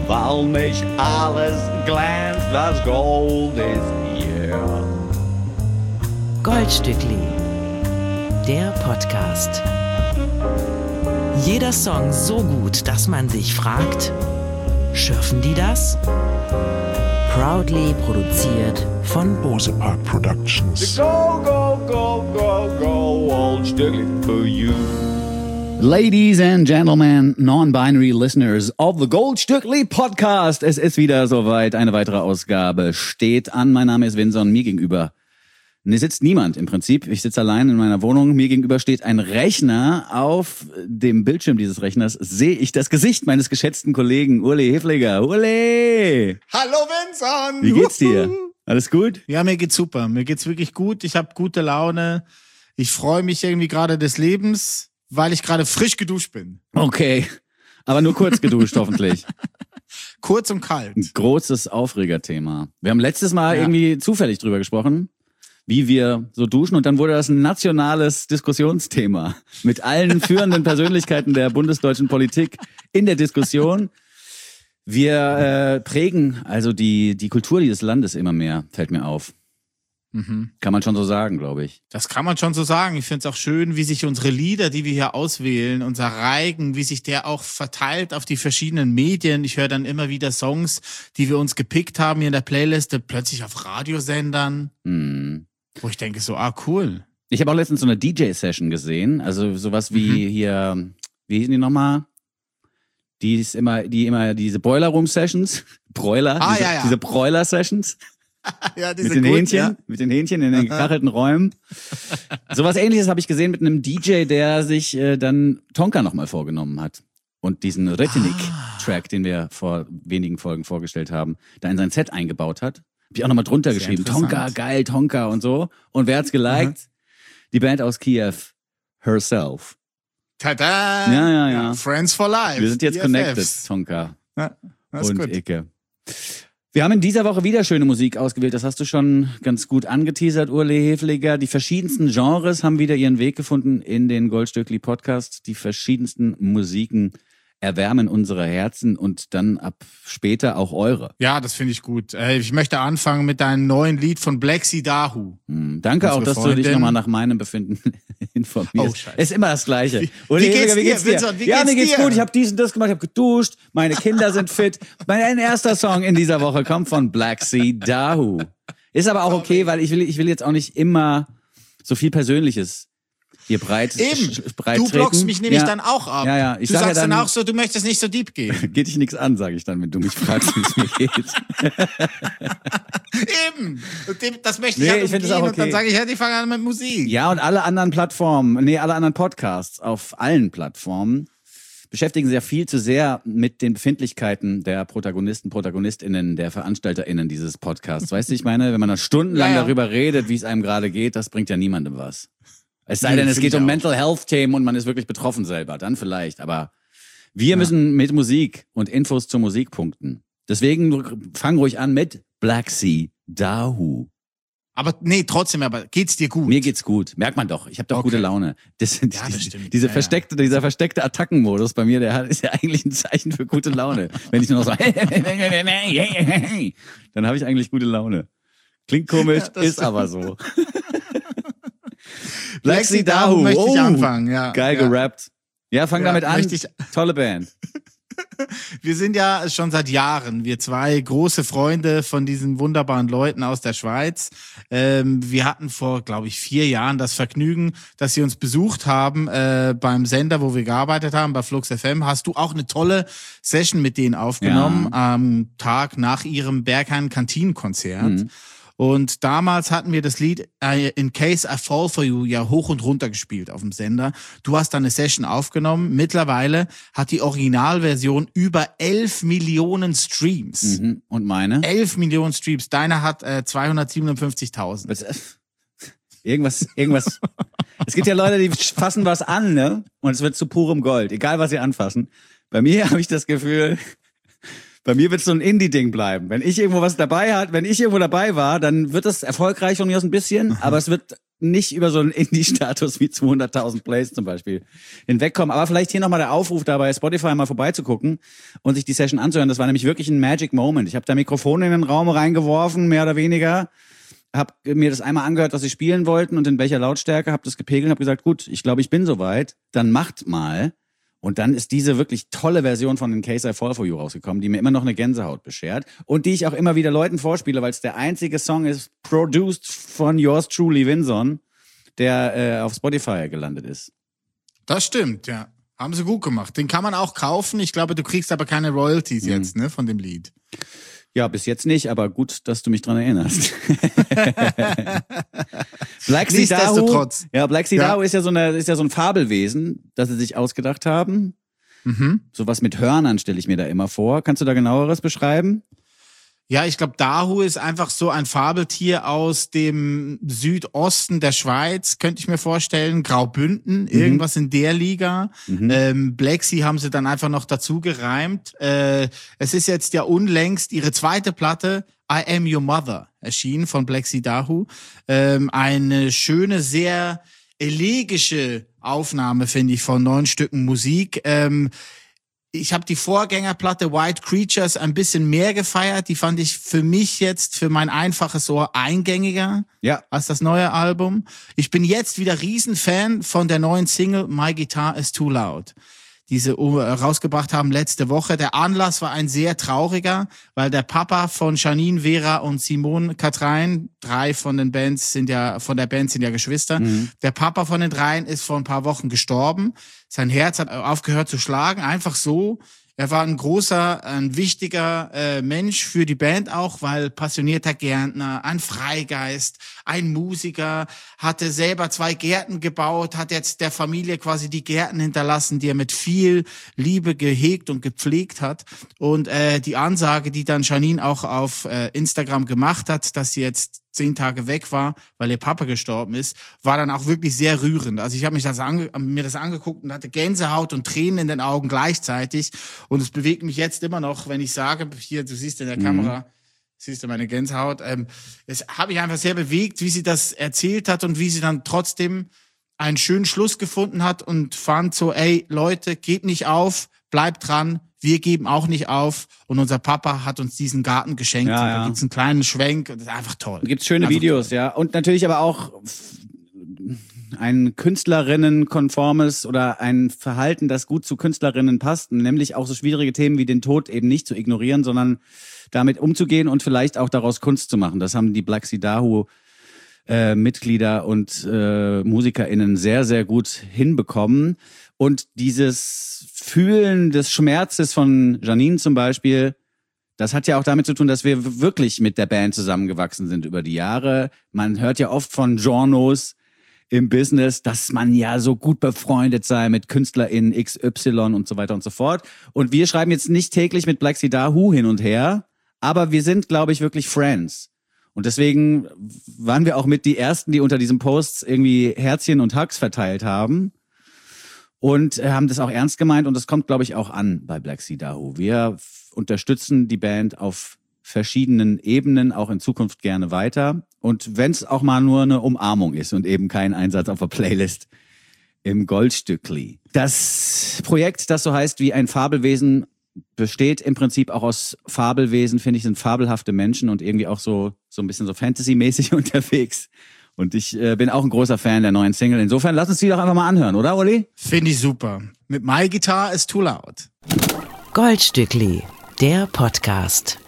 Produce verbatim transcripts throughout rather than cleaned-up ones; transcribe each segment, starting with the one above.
weil nicht alles glänzt, was Gold ist hier. Goldstückli, der Podcast. Jeder Song so gut, dass man sich fragt, schürfen die das? Proudly produziert von Bose Park Productions. Go, go, go, go, go, Goldstückli for you. Ladies and gentlemen, non-binary listeners of the Goldstückli Podcast. Es ist wieder soweit. Eine weitere Ausgabe steht an. Mein Name ist Vinson. Mir gegenüber ne, sitzt niemand im Prinzip. Ich sitze allein in meiner Wohnung. Mir gegenüber steht ein Rechner. Auf dem Bildschirm dieses Rechners sehe ich das Gesicht meines geschätzten Kollegen Uli Hefliger. Uli! Hallo Vinson! Wie geht's dir? Alles gut? Ja, mir geht's super. Mir geht's wirklich gut. Ich habe gute Laune. Ich freue mich irgendwie gerade des Lebens, weil ich gerade frisch geduscht bin. Okay, aber nur kurz geduscht hoffentlich. Kurz und kalt. Ein großes Aufregerthema. Wir haben letztes Mal Ja. irgendwie zufällig drüber gesprochen, wie wir so duschen, und dann wurde das ein nationales Diskussionsthema mit allen führenden Persönlichkeiten der bundesdeutschen Politik in der Diskussion. Wir äh, prägen also die, die Kultur dieses Landes immer mehr, fällt mir auf. Mhm. Kann man schon so sagen, glaube ich. Das kann man schon so sagen. Ich finde es auch schön, wie sich unsere Lieder, die wir hier auswählen, unser Reigen, wie sich der auch verteilt auf die verschiedenen Medien. Ich höre dann immer wieder Songs, die wir uns gepickt haben hier in der Playliste, plötzlich auf Radiosendern, Hm. wo ich denke so, ah cool. Ich habe auch letztens so eine D J-Session gesehen, also sowas wie Mhm. hier, wie hießen die nochmal? Die ist immer, die immer diese Boiler Room Sessions, Broiler, Ah, diese, ja, ja. diese Broiler Sessions Ja, mit den Hähnchen, mit den Hähnchen in den gekachelten Räumen. Sowas Ähnliches habe ich gesehen mit einem D J, der sich äh, dann Tonka nochmal vorgenommen hat und diesen Retinik-Track, den wir vor wenigen Folgen vorgestellt haben, da in sein Set eingebaut hat. Hab ich auch nochmal drunter Sehr geschrieben, interessant. Tonka, geil, Tonka und so. Und wer hat's geliked? Die Band aus Kiew, Herself. Tada! Ja, ja, ja. Friends for Life. Wir sind jetzt B F Fs. connected, Tonka Ja, das ist und gut. Icke. Wir haben in dieser Woche wieder schöne Musik ausgewählt. Das hast du schon ganz gut angeteasert, Uli Hefliger. Die verschiedensten Genres haben wieder ihren Weg gefunden in den Goldstückli Podcast. Die verschiedensten Musiken erwärmen unsere Herzen und dann ab später auch eure. Ja, das finde ich gut. Äh, Ich möchte anfangen mit deinem neuen Lied von Black Sea Dahu. Hm, danke Unsere auch, dass du Freundin. dich nochmal nach meinem Befinden informierst. Oh, scheiße. Es ist immer das Gleiche. Wie- Uli wie geht's Hefliger, dir, Vincent? Wie ja, geht's mir geht's dir? gut. Ich habe dies und das gemacht, ich habe geduscht. Meine Kinder sind fit. Mein erster Song in dieser Woche kommt von Black Sea Dahu. Ist aber auch okay, weil ich will, ich will jetzt auch nicht immer so viel Persönliches hier breit, Eben, sch- breit du treten. blockst mich nämlich Ja. dann auch ab. Ja, ja. Ich du sag ja sagst dann, dann- auch so, du möchtest nicht so deep gehen. Geht dich nichts an, sage ich dann, wenn du mich fragst, wie es mir geht. Eben, und dem, das möchte ich Nee, halt ich find umgehen das auch und dann okay. sage ich, ja, ich fange an mit Musik. Ja, und alle anderen Plattformen, nee, alle anderen Podcasts auf allen Plattformen beschäftigen sich ja viel zu sehr mit den Befindlichkeiten der Protagonisten, ProtagonistInnen, der VeranstalterInnen dieses Podcasts. Weißt du, ich meine, wenn man da stundenlang Ja, ja. darüber redet, wie es einem gerade geht, das bringt ja niemandem was. Es sei Nee, denn, es find geht ich um auch. Mental Health Themen und man ist wirklich betroffen selber, dann vielleicht. Aber wir müssen mit Musik und Infos zur Musik punkten. Deswegen fang ruhig an mit Black Sea Dahu. Aber nee, trotzdem, aber geht's dir gut? Mir geht's gut. Merkt man doch. Ich habe doch Okay. gute Laune. Das sind Ja, das diese, stimmt. diese Ja, ja. versteckte, dieser versteckte Attackenmodus bei mir, der hat, ist ja eigentlich ein Zeichen für gute Laune. Wenn ich nur noch so, dann habe ich eigentlich gute Laune. Klingt komisch, Ja, das ist stimmt. aber so. Black Sea Dahu möchte ich anfangen, ja. Geil Ja. gerappt. Ja, fang Ja, damit an. möchte ich- Tolle Band. Wir sind ja schon seit Jahren, wir zwei große Freunde von diesen wunderbaren Leuten aus der Schweiz. Ähm, wir hatten vor, glaube ich, vier Jahren das Vergnügen, dass sie uns besucht haben äh, beim Sender, wo wir gearbeitet haben, bei Flux F M. Hast du auch eine tolle Session mit denen aufgenommen am Tag nach ihrem Berghain-Kantinenkonzert. Mhm. Und damals hatten wir das Lied äh, In Case I Fall For You ja hoch und runter gespielt auf dem Sender. Du hast da eine Session aufgenommen. Mittlerweile hat die Originalversion über elf Millionen Streams. Mhm. Und meine? elf Millionen Streams. Deine hat äh, zweihundertsiebenundfünfzigtausend. Was, äh, irgendwas, irgendwas. Es gibt ja Leute, die fassen was an, ne? Und es wird zu purem Gold, egal was sie anfassen. Bei mir habe ich das Gefühl, bei mir wird es so ein Indie-Ding bleiben. Wenn ich irgendwo was dabei hat, wenn ich irgendwo dabei war, dann wird das erfolgreich von mir aus ein bisschen, aber es wird nicht über so einen Indie-Status wie zweihunderttausend Plays zum Beispiel hinwegkommen. Aber vielleicht hier nochmal der Aufruf, da bei Spotify mal vorbeizugucken und sich die Session anzuhören. Das war nämlich wirklich ein Magic Moment. Ich habe da Mikrofone in den Raum reingeworfen, mehr oder weniger. Hab mir das einmal angehört, was sie spielen wollten und in welcher Lautstärke, hab das gepegelt und hab gesagt, gut, ich glaube, ich bin soweit, dann macht mal. Und dann ist diese wirklich tolle Version von In Case I Fall For You rausgekommen, die mir immer noch eine Gänsehaut beschert und die ich auch immer wieder Leuten vorspiele, weil es der einzige Song ist, produced von yours truly, Vinson, der äh, auf Spotify gelandet ist. Das stimmt, ja. Haben sie gut gemacht. Den kann man auch kaufen. Ich glaube, du kriegst aber keine Royalties mhm. jetzt, ne, von dem Lied. Ja, bis jetzt nicht, aber gut, dass du mich dran erinnerst. Black Sea Dahu, ja, Black Sea Dahu ja. ist ja so eine, ist ja so ein Fabelwesen, das sie sich ausgedacht haben. Mhm. Sowas mit Hörnern stelle ich mir da immer vor. Kannst du da genaueres beschreiben? Ja, ich glaube, Dahu ist einfach so ein Fabeltier aus dem Südosten der Schweiz, könnte ich mir vorstellen. Graubünden, mhm. irgendwas in der Liga. Mhm. Ähm, Black Sea haben sie dann einfach noch dazu gereimt. Äh, es ist jetzt ja unlängst ihre zweite Platte, I Am Your Mother, erschienen von Black Sea Dahu. Ähm, eine schöne, sehr elegische Aufnahme, finde ich, von neun Stücken Musik. Ähm, Ich habe die Vorgängerplatte White Creatures ein bisschen mehr gefeiert. Die fand ich für mich jetzt, für mein einfaches Ohr, eingängiger ja. als das neue Album. Ich bin jetzt wieder Riesenfan von der neuen Single My Guitar Is Too Loud, die sie rausgebracht haben letzte Woche. Der Anlass war ein sehr trauriger, weil der Papa von Janine, Vera und Simone Katrein, drei von den Bands sind ja, von der Band sind ja Geschwister. Mhm. Der Papa von den dreien ist vor ein paar Wochen gestorben. Sein Herz hat aufgehört zu schlagen, einfach so. Er war ein großer, ein wichtiger äh, Mensch für die Band auch, weil passionierter Gärtner, ein Freigeist, ein Musiker, hatte selber zwei Gärten gebaut, hat jetzt der Familie quasi die Gärten hinterlassen, die er mit viel Liebe gehegt und gepflegt hat. Und äh, die Ansage, die dann Janine auch auf äh, Instagram gemacht hat, dass sie jetzt zehn Tage weg war, weil ihr Papa gestorben ist, war dann auch wirklich sehr rührend. Also ich habe mich das ange- mir das angeguckt und hatte Gänsehaut und Tränen in den Augen gleichzeitig. Und es bewegt mich jetzt immer noch, wenn ich sage, hier, du siehst in der mhm. Kamera, siehst du meine Gänsehaut. Ähm, es habe mich einfach sehr bewegt, wie sie das erzählt hat und wie sie dann trotzdem einen schönen Schluss gefunden hat und fand so, ey, Leute, gebt nicht auf, bleibt dran, wir geben auch nicht auf und unser Papa hat uns diesen Garten geschenkt. Ja, ja. Da gibt's einen kleinen Schwenk und das ist einfach toll. Da gibt's schöne einfach Videos, toll. Ja. Und natürlich aber auch ein Künstlerinnenkonformes oder ein Verhalten, das gut zu Künstlerinnen passt, nämlich auch so schwierige Themen wie den Tod eben nicht zu ignorieren, sondern damit umzugehen und vielleicht auch daraus Kunst zu machen. Das haben die Black Sea Dahu äh, Mitglieder und äh, MusikerInnen sehr, sehr gut hinbekommen. Und dieses Fühlen des Schmerzes von Janine zum Beispiel, das hat ja auch damit zu tun, dass wir wirklich mit der Band zusammengewachsen sind über die Jahre. Man hört ja oft von Genres im Business, dass man ja so gut befreundet sei mit KünstlerInnen X Y und so weiter und so fort. Und wir schreiben jetzt nicht täglich mit Black Sea Dahu hin und her, aber wir sind, glaube ich, wirklich Friends. Und deswegen waren wir auch mit die Ersten, die unter diesen Posts irgendwie Herzchen und Hugs verteilt haben. Und haben das auch ernst gemeint und das kommt, glaube ich, auch an bei Black Sea Dahu. Wir f- unterstützen die Band auf verschiedenen Ebenen, auch in Zukunft gerne weiter. Und wenn es auch mal nur eine Umarmung ist und eben kein Einsatz auf der Playlist im Goldstückli. Das Projekt, das so heißt wie ein Fabelwesen, besteht im Prinzip auch aus Fabelwesen, finde ich, sind fabelhafte Menschen und irgendwie auch so, so ein bisschen so Fantasy-mäßig unterwegs. Und ich äh, bin auch ein großer Fan der neuen Single. Insofern lass uns die doch einfach mal anhören, oder, Uli? Finde ich super. Mit My Guitar Is Too Loud. Goldstückli, der Podcast.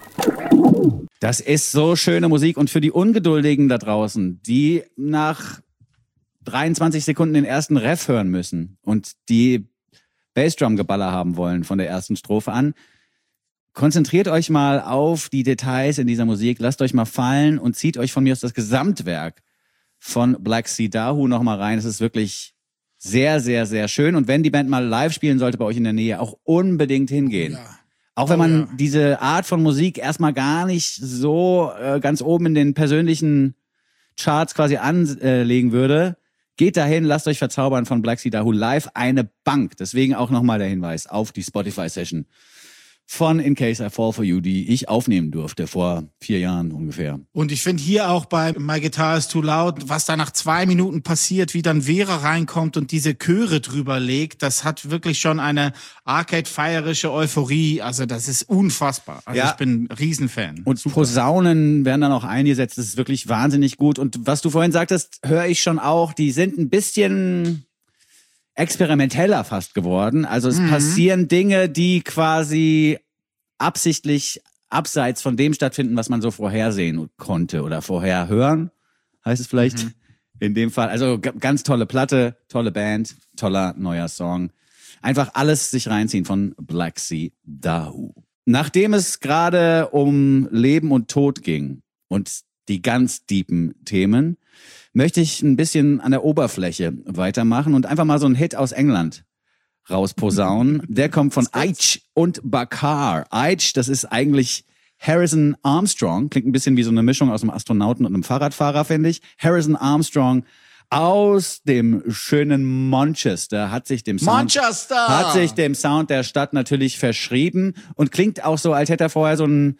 Das ist so schöne Musik. Und für die Ungeduldigen da draußen, die nach dreiundzwanzig Sekunden den ersten Ref hören müssen und die Bassdrum-Geballer haben wollen von der ersten Strophe an, konzentriert euch mal auf die Details in dieser Musik, lasst euch mal fallen und zieht euch von mir aus das Gesamtwerk von Black Sea Dahu noch mal rein. Es ist wirklich sehr, sehr, sehr schön. Und wenn die Band mal live spielen sollte bei euch in der Nähe, auch unbedingt hingehen. Ja. Auch wenn man oh, ja. diese Art von Musik erstmal gar nicht so äh, ganz oben in den persönlichen Charts quasi anlegen würde, geht dahin, lasst euch verzaubern von Black Sea Dahu live, eine Bank. Deswegen auch nochmal der Hinweis auf die Spotify-Session von In Case I Fall For You, die ich aufnehmen durfte vor vier Jahren ungefähr. Und ich finde hier auch bei My Guitar Is Too Loud, was da nach zwei Minuten passiert, wie dann Vera reinkommt und diese Chöre drüber legt, das hat wirklich schon eine arcade-feierische Euphorie. Also das ist unfassbar. Also Ja. ich bin ein Riesenfan. Und Posaunen werden dann auch eingesetzt, das ist wirklich wahnsinnig gut. Und was du vorhin sagtest, höre ich schon auch, die sind ein bisschen experimenteller fast geworden. Also es mhm. passieren Dinge, die quasi absichtlich abseits von dem stattfinden, was man so vorhersehen konnte oder vorher hören, heißt es vielleicht mhm. in dem Fall. Also g- ganz tolle Platte, tolle Band, toller neuer Song. Einfach alles sich reinziehen von Black Sea Dahu. Nachdem es gerade um Leben und Tod ging und die ganz deepen Themen, möchte ich ein bisschen an der Oberfläche weitermachen und einfach mal so einen Hit aus England rausposaunen. Der kommt von Aitch und Bakar. Aitch, das ist eigentlich Harrison Armstrong. Klingt ein bisschen wie so eine Mischung aus einem Astronauten und einem Fahrradfahrer, finde ich. Harrison Armstrong aus dem schönen Manchester hat sich dem Sound, Manchester! hat sich dem Sound der Stadt natürlich verschrieben und klingt auch so, als hätte er vorher so ein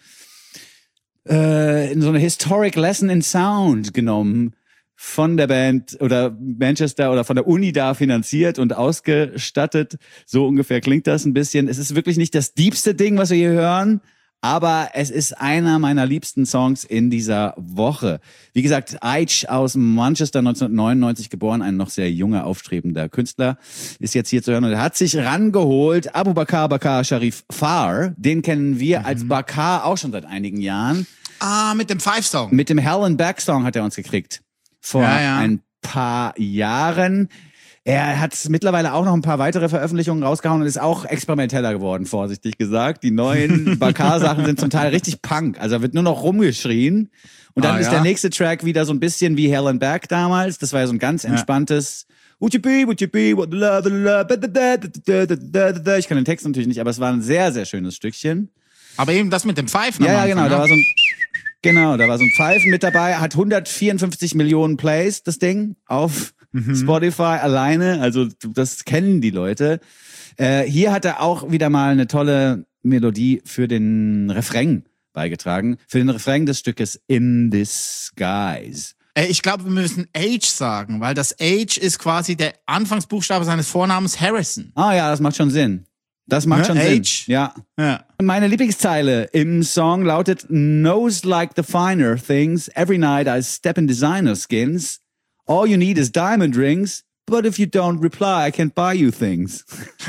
äh, so eine Historic Lesson in Sound genommen von der Band oder Manchester oder von der Uni da finanziert und ausgestattet. So ungefähr klingt das ein bisschen. Es ist wirklich nicht das diebste Ding, was wir hier hören, aber es ist einer meiner liebsten Songs in dieser Woche. Wie gesagt, Aitch aus Manchester, neunzehnhundertneunundneunzig geboren, ein noch sehr junger, aufstrebender Künstler, ist jetzt hier zu hören und er hat sich rangeholt Abu Bakar Bakar Sharif Farr. Den kennen wir mhm. als Bakar auch schon seit einigen Jahren. Ah, mit dem Five-Song. Mit dem Hell and Back Song hat er uns gekriegt. Vor ja, ja. ein paar Jahren. Er hat mittlerweile auch noch ein paar weitere Veröffentlichungen rausgehauen und ist auch experimenteller geworden, vorsichtig gesagt. Die neuen Bakar-Sachen sind zum Teil richtig Punk. Also wird nur noch rumgeschrien. Und dann ah, ist ja? der nächste Track wieder so ein bisschen wie Hell and Back damals. Das war ja so ein ganz entspanntes Would you be, would you be, what the love, the love, ich kann den Text natürlich nicht, aber es war ein sehr, sehr schönes Stückchen. Aber eben das mit dem Pfeifen. Ja, ja, genau. Da war so ein Genau, da war so ein Pfeifen mit dabei, hat hundertvierundfünfzig Millionen Plays, das Ding, auf mhm. Spotify alleine, also das kennen die Leute. Äh, hier hat er auch wieder mal eine tolle Melodie für den Refrain beigetragen, für den Refrain des Stückes In Disguise. Äh, ich glaube, wir müssen Age sagen, weil das Age ist quasi der Anfangsbuchstabe seines Vornamens Harrison. Ah ja, das macht schon Sinn. Das macht ja, schon Age. Sinn. Ja. ja. Meine Lieblingszeile im Song lautet Knows like the finer things. Every night I step in designer skins. All you need is diamond rings. But if you don't reply, I can't buy you things.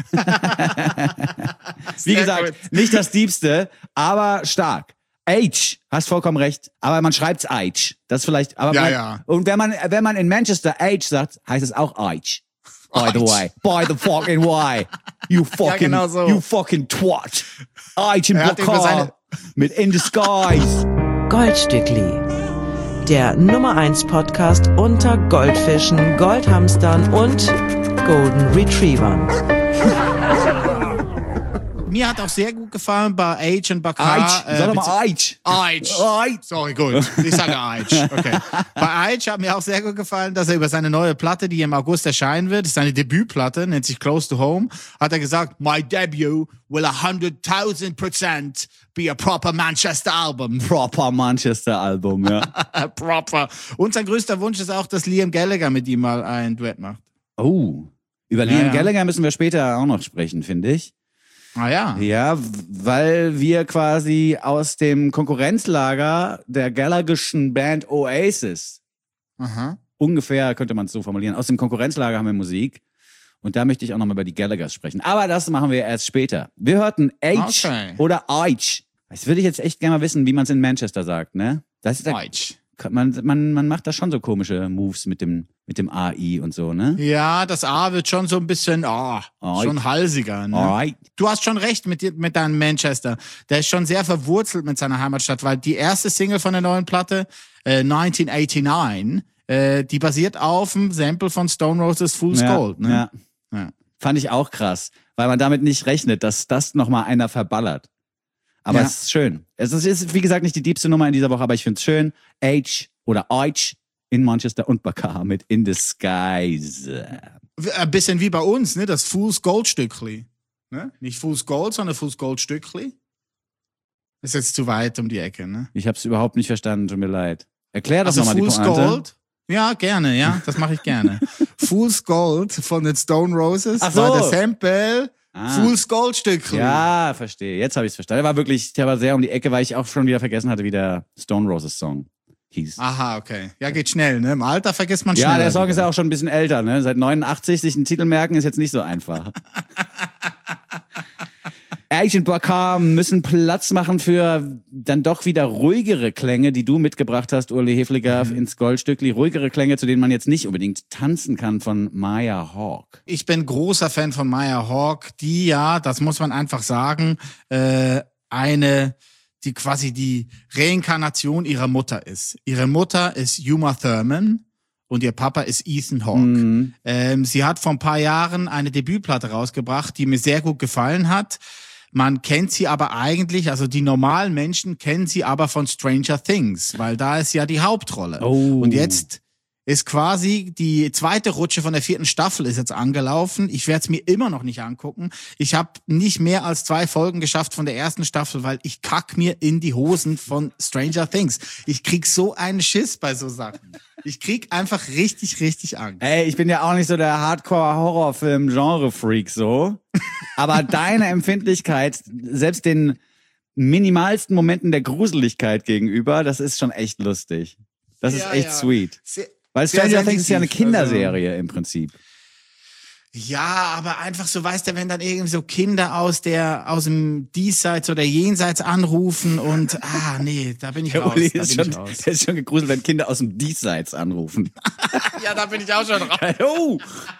Wie gesagt, gut. Nicht das Diebste, aber stark. Age, hast vollkommen recht. Aber man schreibt's Age. Das vielleicht, aber ja, man, ja. Und wenn man, wenn man in Manchester Age sagt, heißt es auch Age. By the way. By the fucking way. You fucking, ja, genau so. you fucking twat. Age in Bakar seine... mit In Disguise. Goldstückli. Der Nummer eins Podcast unter Goldfischen, Goldhamstern und Golden Retrievern. Mir hat auch sehr gut gefallen bei Age und Bakar. Age, äh, sag doch mal Age. Age. Age. Sorry, gut. Ich sage Age. Okay. Bei Age hat mir auch sehr gut gefallen, dass er über seine neue Platte, die im August erscheinen wird, ist seine Debütplatte, nennt sich Close to Home, hat er gesagt, my debut will a hundred thousand percent be a proper Manchester album. Proper Manchester Album, ja. Proper. Und sein größter Wunsch ist auch, dass Liam Gallagher mit ihm mal ein Duett macht. Oh. Über Ja, Liam ja. Gallagher müssen wir später auch noch sprechen, finde ich. Ah ja. Ja, weil wir quasi aus dem Konkurrenzlager der Gallagherschen Band Oasis, Aha. ungefähr könnte man es so formulieren, aus dem Konkurrenzlager haben wir Musik. Und da möchte ich auch nochmal über die Gallaghers sprechen. Aber das machen wir erst später. Wir hörten Age Okay. oder Age. Das würde ich jetzt echt gerne mal wissen, wie man es in Manchester sagt, ne? Das ist der, Age. man, man, man macht da schon so komische Moves mit dem, mit dem A I und so, ne? Ja, das A wird schon so ein bisschen, ah, Alright. schon halsiger. Ne? Alright. Du hast schon recht mit, dir- mit deinem Manchester. Der ist schon sehr verwurzelt mit seiner Heimatstadt, weil die erste Single von der neuen Platte, äh, neunzehnhundertneunundachtzig, äh, die basiert auf dem Sample von Stone Roses Fool's Ja, Gold. Ne? ja. Ja. Fand ich auch krass, weil man damit nicht rechnet, dass das nochmal einer verballert. Aber Ja. es ist schön. Es ist, ist, wie gesagt, nicht die diebste Nummer in dieser Woche, aber ich finde es schön. Age oder Age in Manchester und Bakar mit In Disguise. Ein bisschen wie bei uns, ne? Das Fool's Gold Stückli. Ne? Nicht Fool's Gold, sondern Fool's Gold Stückli. Ist jetzt zu weit um die Ecke, ne? Ich habe es überhaupt nicht verstanden, tut mir leid. Erklär doch Also nochmal die Fool's Pointe. Gold? Ja, gerne, ja, das mache ich gerne. Fool's Gold von den Stone Roses Ach so. war der Sample Ah. Fool's Gold Stückchen. Ja, verstehe. Jetzt habe ich es verstanden. Der war wirklich, der war sehr um die Ecke, weil ich auch schon wieder vergessen hatte, wie der Stone Roses Song hieß. Aha, okay. Ja, geht schnell, ne? Im Alter vergisst man schnell. Ja, der Song ist ja auch schon ein bisschen älter, ne? Seit neunundachtzig sich einen Titel merken ist jetzt nicht so einfach. Agent Bakar müssen Platz machen für dann doch wieder ruhigere Klänge, die du mitgebracht hast, Uli Hefliger, mhm. ins Goldstückli. Ruhigere Klänge, zu denen man jetzt nicht unbedingt tanzen kann, von Maya Hawke. Ich bin großer Fan von Maya Hawke, die ja, das muss man einfach sagen, äh, eine, die quasi die Reinkarnation ihrer Mutter ist. Ihre Mutter ist Uma Thurman. Und ihr Papa ist Ethan Hawke. Mhm. Ähm, sie hat vor ein paar Jahren eine Debütplatte rausgebracht, die mir sehr gut gefallen hat. Man kennt sie aber eigentlich, also die normalen Menschen kennen sie aber von Stranger Things, weil da ist ja die Hauptrolle. Oh. Und jetzt ist quasi die zweite Rutsche von der vierten Staffel ist jetzt angelaufen. Ich werde es mir immer noch nicht angucken. Ich habe nicht mehr als zwei Folgen geschafft von der ersten Staffel, weil ich kack mir in die Hosen von Stranger Things. Ich krieg so einen Schiss bei so Sachen. Ich krieg einfach richtig, richtig Angst. Ey, ich bin ja auch nicht so der Hardcore-Horrorfilm-Genre-Freak so. Aber deine Empfindlichkeit, selbst den minimalsten Momenten der Gruseligkeit gegenüber, das ist schon echt lustig. Das Ja, ist echt ja. sweet. Sehr, Weil sehr Stranger Things ist ja eine sensitiv, Kinderserie also- im Prinzip. Ja, aber einfach so, weißt du, wenn dann irgendwie so Kinder aus der, aus dem Diesseits oder Jenseits anrufen und, ah, nee, da bin ich Der raus, Uli da ist bin schon, ich raus. der ist schon gegruselt, wenn Kinder aus dem Diesseits anrufen. Ja, da bin ich auch schon raus. Oh,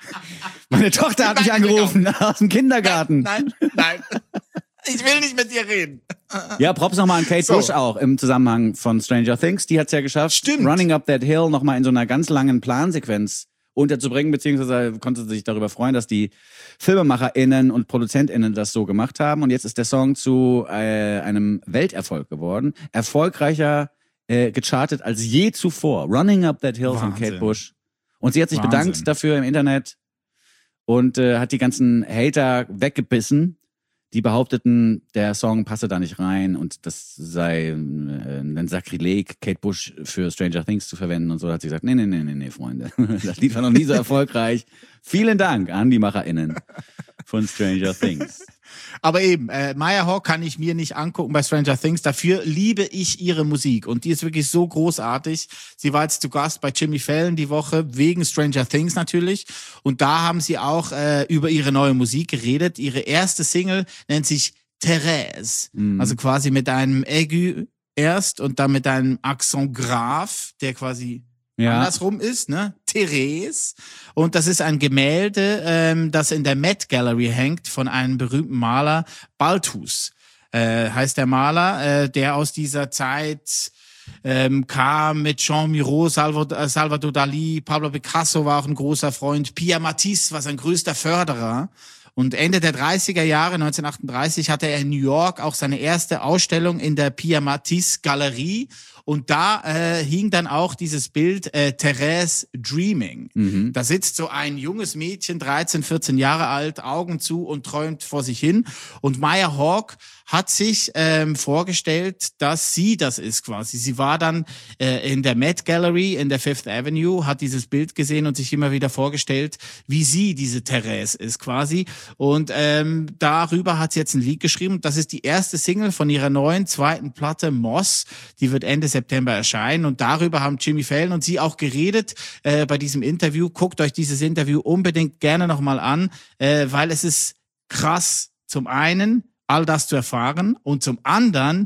meine Tochter hat mich Nein, angerufen aus dem Kindergarten. Nein, nein. Ich will nicht mit dir reden. Ja, Props nochmal an Kate So. Bush auch im Zusammenhang von Stranger Things. Die hat's ja geschafft, Stimmt. Running Up That Hill nochmal in so einer ganz langen Plansequenz unterzubringen, beziehungsweise konnte sich darüber freuen, dass die FilmemacherInnen und ProduzentInnen das so gemacht haben. Und jetzt ist der Song zu äh, einem Welterfolg geworden. Erfolgreicher äh, gechartet als je zuvor. Running Up That Hill von Wahnsinn. Kate Bush. Und sie hat sich Wahnsinn. bedankt dafür im Internet und äh, hat die ganzen Hater weggebissen, die behaupteten, der Song passe da nicht rein und das sei äh, ein Sakrileg, Kate Bush für Stranger Things zu verwenden und so. Da hat sie gesagt, nee, nee, nee, nee, nee, Freunde. Das Lied war noch nie so erfolgreich. Vielen Dank an die MacherInnen von Stranger Things. Aber eben, äh, Maya Hawke kann ich mir nicht angucken bei Stranger Things. Dafür liebe ich ihre Musik. Und die ist wirklich so großartig. Sie war jetzt zu Gast bei Jimmy Fallon die Woche, wegen Stranger Things natürlich. Und da haben sie auch äh, über ihre neue Musik geredet. Ihre erste Single nennt sich Thérèse. Mhm. Also quasi mit einem Aigu erst und dann mit einem Accent grave, der quasi Ja. andersrum ist, ne? Therese. Und das ist ein Gemälde, ähm, das in der Met Gallery hängt von einem berühmten Maler, Balthus. Äh, heißt der Maler, äh, der aus dieser Zeit ähm, kam mit Jean Miro, Salvador, äh, Salvador Dali, Pablo Picasso war auch ein großer Freund, Pierre Matisse war sein größter Förderer. Und Ende der dreißiger Jahre, neunzehnhundertachtunddreißig, hatte er in New York auch seine erste Ausstellung in der Pierre Matisse Galerie. Und da äh, hing dann auch dieses Bild äh, Thérèse Dreaming. Mhm. Da sitzt so ein junges Mädchen, dreizehn, vierzehn Jahre alt, Augen zu und träumt vor sich hin. Und Maya Hawke hat sich ähm, vorgestellt, dass sie das ist quasi. Sie war dann äh, in der Met Gallery in der Fifth Avenue, hat dieses Bild gesehen und sich immer wieder vorgestellt, wie sie diese Thérèse ist quasi. Und ähm, darüber hat sie jetzt ein Lied geschrieben. Das ist die erste Single von ihrer neuen zweiten Platte Moss. Die wird Ende September erscheinen. Und darüber haben Jimmy Fallon und sie auch geredet äh, bei diesem Interview. Guckt euch dieses Interview unbedingt gerne nochmal an, äh, weil es ist krass. Zum einen all das zu erfahren und zum anderen,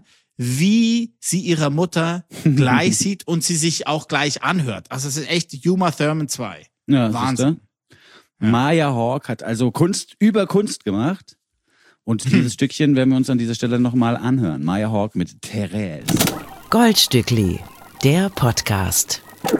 wie sie ihrer Mutter gleich sieht und sie sich auch gleich anhört. Also es ist echt Uma Thurman zwei. Ja, Wahnsinn. Ja. Maya Hawke hat also Kunst über Kunst gemacht. Und dieses Stückchen werden wir uns an dieser Stelle nochmal anhören. Maya Hawke mit Thérèse. Goldstückli, der Podcast.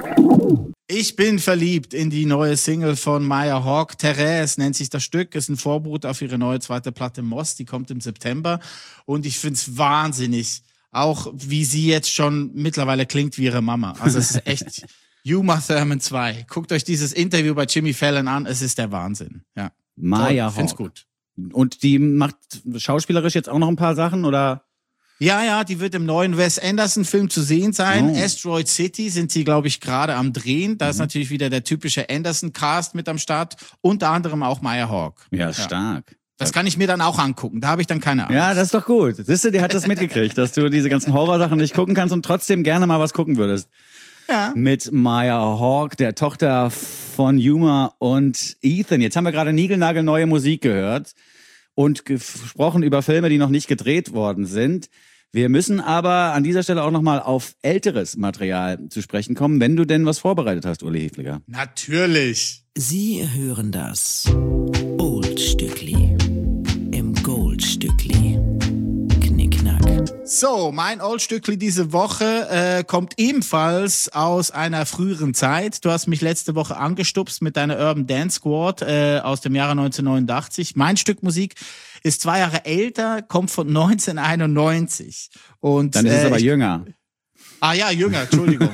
Ich bin verliebt in die neue Single von Maya Hawke. Thérèse nennt sich das Stück, ist ein Vorbote auf ihre neue zweite Platte Moss. Die kommt im September. Und ich find's wahnsinnig, auch wie sie jetzt schon mittlerweile klingt wie ihre Mama. Also es ist echt Uma Thurman zwei. Guckt euch dieses Interview bei Jimmy Fallon an. Es ist der Wahnsinn. Ja. Maya Toll, find's Hawke. gut. Und die macht schauspielerisch jetzt auch noch ein paar Sachen, oder? Ja, ja, die wird im neuen Wes Anderson-Film zu sehen sein. Oh. Asteroid City sind sie, glaube ich, gerade am Drehen. Da ist natürlich wieder der typische Anderson-Cast mit am Start. Unter anderem auch Maya Hawke. Ja, stark. Das kann ich mir dann auch angucken. Da habe ich dann keine Angst. Ja, das ist doch gut. Siehst du, die hat das mitgekriegt, dass du diese ganzen Horrorsachen nicht gucken kannst und trotzdem gerne mal was gucken würdest. Ja. Mit Maya Hawke, der Tochter von Yuma und Ethan. Jetzt haben wir gerade niegelnagelneue Musik gehört und gesprochen über Filme, die noch nicht gedreht worden sind. Wir müssen aber an dieser Stelle auch nochmal auf älteres Material zu sprechen kommen, wenn du denn was vorbereitet hast, Uli Hefliger. Natürlich. Sie hören das Oldstückli im Goldstückli. Knickknack. So, mein Oldstückli diese Woche äh, kommt ebenfalls aus einer früheren Zeit. Du hast mich letzte Woche angestupst mit deiner Urban Dance Squad äh, aus dem Jahre neunzehnhundertneunundachtzig. Mein Stück Musik ist zwei Jahre älter, kommt von neunzehnhunderteinundneunzig. Und, Dann ist es äh, aber ich, jünger. Ah ja, jünger, Entschuldigung.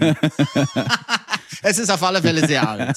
Es ist auf alle Fälle sehr alt.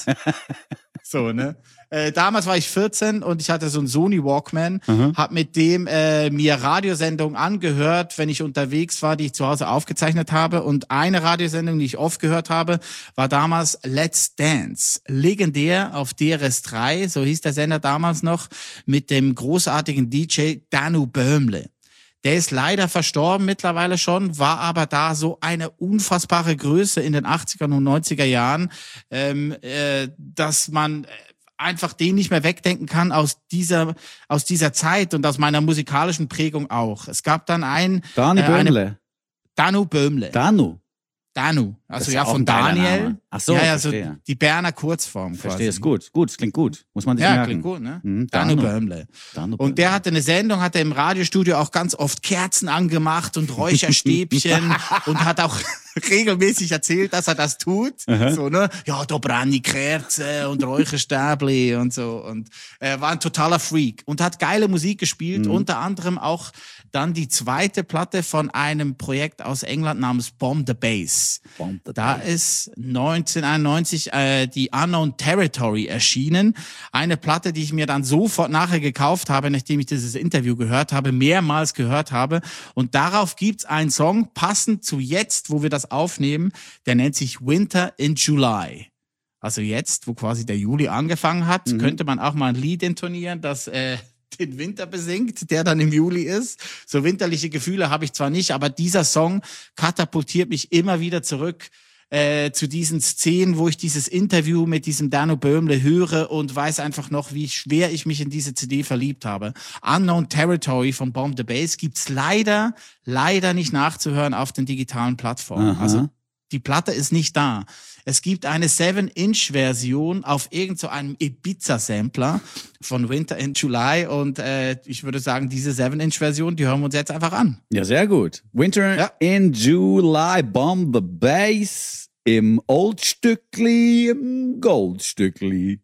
So, ne? Äh, damals war ich vierzehn und ich hatte so einen Sony Walkman, mhm. hab mit dem äh, mir Radiosendungen angehört, wenn ich unterwegs war, die ich zu Hause aufgezeichnet habe. Und eine Radiosendung, die ich oft gehört habe, war damals Let's Dance. Legendär auf D R S drei, so hieß der Sender damals noch, mit dem großartigen D J Danu Böhmle. Der ist leider verstorben mittlerweile schon, war aber da so eine unfassbare Größe in den achtzigern und neunziger Jahren, ähm, äh, dass man einfach den nicht mehr wegdenken kann aus dieser aus dieser Zeit und aus meiner musikalischen Prägung auch. Es gab dann ein Dani äh, Böhmle. eine, Danu Böhmle. Danu. Danu, also Das ist ja auch von ein geiler Daniel. Name. Ach so, ja, ja, so verstehe. die Berner Kurzform quasi. Verstehe, ist gut. Gut, es klingt gut. Muss man sich Ja, merken. klingt gut, ne? Mhm, Danu Danu. Böhmle. Danu Und der Böhmle. hatte eine Sendung, hat er im Radiostudio auch ganz oft Kerzen angemacht und Räucherstäbchen und hat auch regelmäßig erzählt, dass er das tut. So, ne? Ja, da brenne ich Kerzen und Räucherstäbli und so. Und er war ein totaler Freak und hat geile Musik gespielt, Mhm. unter anderem auch dann die zweite Platte von einem Projekt aus England namens Bomb the Bass. Bomb the Da ist neunzehnhunderteinundneunzig äh, die Unknown Territory erschienen. Eine Platte, die ich mir dann sofort nachher gekauft habe, nachdem ich dieses Interview gehört habe, mehrmals gehört habe. Und darauf gibt's einen Song, passend zu jetzt, wo wir das aufnehmen, der nennt sich Winter in July. Also jetzt, wo quasi der Juli angefangen hat, Mhm. könnte man auch mal ein Lied intonieren, das äh, den Winter besingt, der dann im Juli ist. So winterliche Gefühle habe ich zwar nicht, aber dieser Song katapultiert mich immer wieder zurück äh, zu diesen Szenen, wo ich dieses Interview mit diesem Danu Böhmle höre und weiß einfach noch, wie schwer ich mich in diese C D verliebt habe. Unknown Territory von Bomb the Bass gibt's leider, leider nicht nachzuhören auf den digitalen Plattformen. Aha. Also die Platte ist nicht da. Es gibt eine seven Inch Version auf irgend so einem Ibiza-Sampler von Winter in July und äh, ich würde sagen, diese seven Inch Version, die hören wir uns jetzt einfach an. Ja, sehr gut. Winter Ja. in July, Bomb the Bass im Oldstückli, im Goldstückli.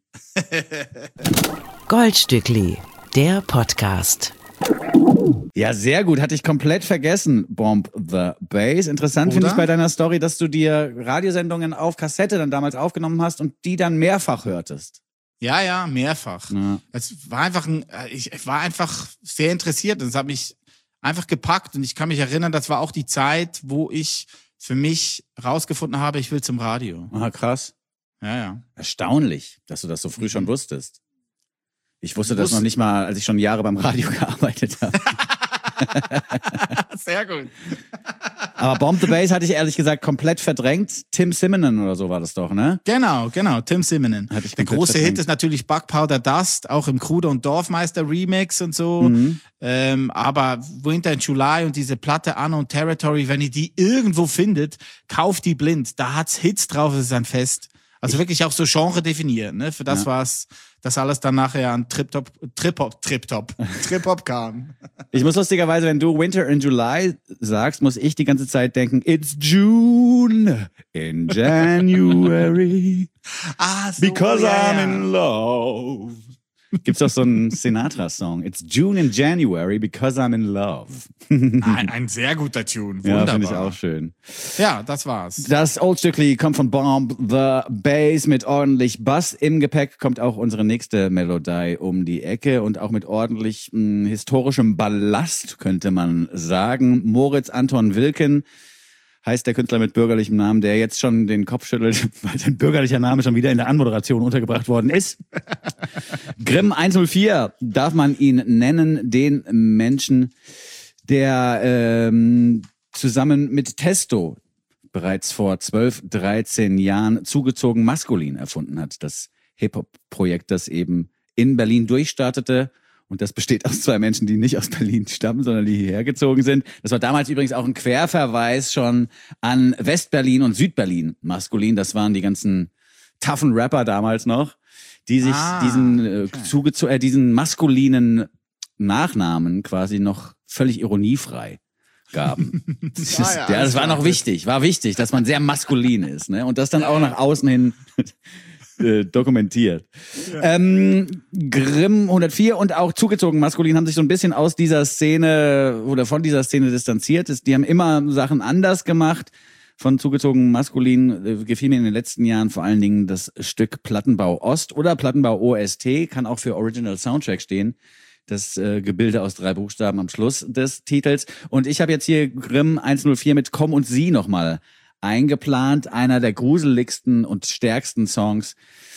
Goldstückli, der Podcast. Ja, sehr gut. Hatte ich komplett vergessen, Bomb the Bass. Interessant finde Oder? ich bei deiner Story, dass du dir Radiosendungen auf Kassette dann damals aufgenommen hast und die dann mehrfach hörtest. Ja, ja, mehrfach. Ja. Es war einfach ein, äh, ich, ich war einfach sehr interessiert und es hat mich einfach gepackt und ich kann mich erinnern, das war auch die Zeit, wo ich für mich rausgefunden habe, ich will zum Radio. Aha, krass. Ja, ja. Erstaunlich, dass du das so früh schon wusstest. Ich wusste das Wusste- noch nicht mal, als ich schon Jahre beim Radio gearbeitet habe. Sehr gut. Aber Bomb the Bass hatte ich ehrlich gesagt komplett verdrängt. Tim Simonon oder so war das doch, ne? Genau, genau, Tim Simonon. Hatte ich Der komplett große verdrängt. Hit ist natürlich Bug Powder Dust, auch im Kruder und Dorfmeister Remix und so. Mhm. Ähm, aber Winter in July und diese Platte Unknown Territory, wenn ihr die irgendwo findet, kauft die blind. Da hat's Hits drauf, es ist ein Fest. Also wirklich auch so Genre definiert, ne? Für das Ja. war's, das alles dann nachher an Trip-Top, Trip-Hop, Trip-Top, Trip-Hop kam. Ich muss lustigerweise, wenn du Winter in July sagst, muss ich die ganze Zeit denken, it's June in January Ah, so, because ja, I'm ja. in love. Gibt's doch so einen Sinatra-Song. It's June in January because I'm in love. ein, ein sehr guter Tune. Wunderbar. Ja, finde ich auch schön. Ja, das war's. Das Old Stückli kommt von Bomb the Bass mit ordentlich Bass im Gepäck. Kommt auch unsere nächste Melodie um die Ecke und auch mit ordentlich mh, historischem Ballast, könnte man sagen. Moritz Anton Wilken heißt der Künstler mit bürgerlichem Namen, der jetzt schon den Kopf schüttelt, weil sein bürgerlicher Name schon wieder in der Anmoderation untergebracht worden ist. Grimm eins null vier darf man ihn nennen, den Menschen, der ähm, zusammen mit Testo bereits vor zwölf, dreizehn Jahren zugezogen maskulin erfunden hat. Das Hip-Hop-Projekt, das eben in Berlin durchstartete. Und das besteht aus zwei Menschen, die nicht aus Berlin stammen, sondern die hierher gezogen sind. Das war damals übrigens auch ein Querverweis schon an Westberlin und Südberlin maskulin. Das waren die ganzen toughen Rapper damals noch, die sich ah, diesen, äh, okay. zugezo- äh, diesen maskulinen Nachnamen quasi noch völlig ironiefrei gaben. Das, Ah, ist, ja, ja, das war klar. noch wichtig, war wichtig, dass man sehr maskulin ist, ne? Und das dann auch nach außen hin äh, dokumentiert. Ja. Ähm, Grimm hundertvier und auch zugezogen maskulin haben sich so ein bisschen aus dieser Szene oder von dieser Szene distanziert. Die haben immer Sachen anders gemacht. Von zugezogen maskulin äh, gefiel mir in den letzten Jahren vor allen Dingen das Stück Plattenbau Ost oder Plattenbau O S T, kann auch für Original Soundtrack stehen. Das äh, Gebilde aus drei Buchstaben am Schluss des Titels. Und ich habe jetzt hier Grimm eins null vier mit Komm und Sie nochmal eingeplant. Einer der gruseligsten und stärksten Songs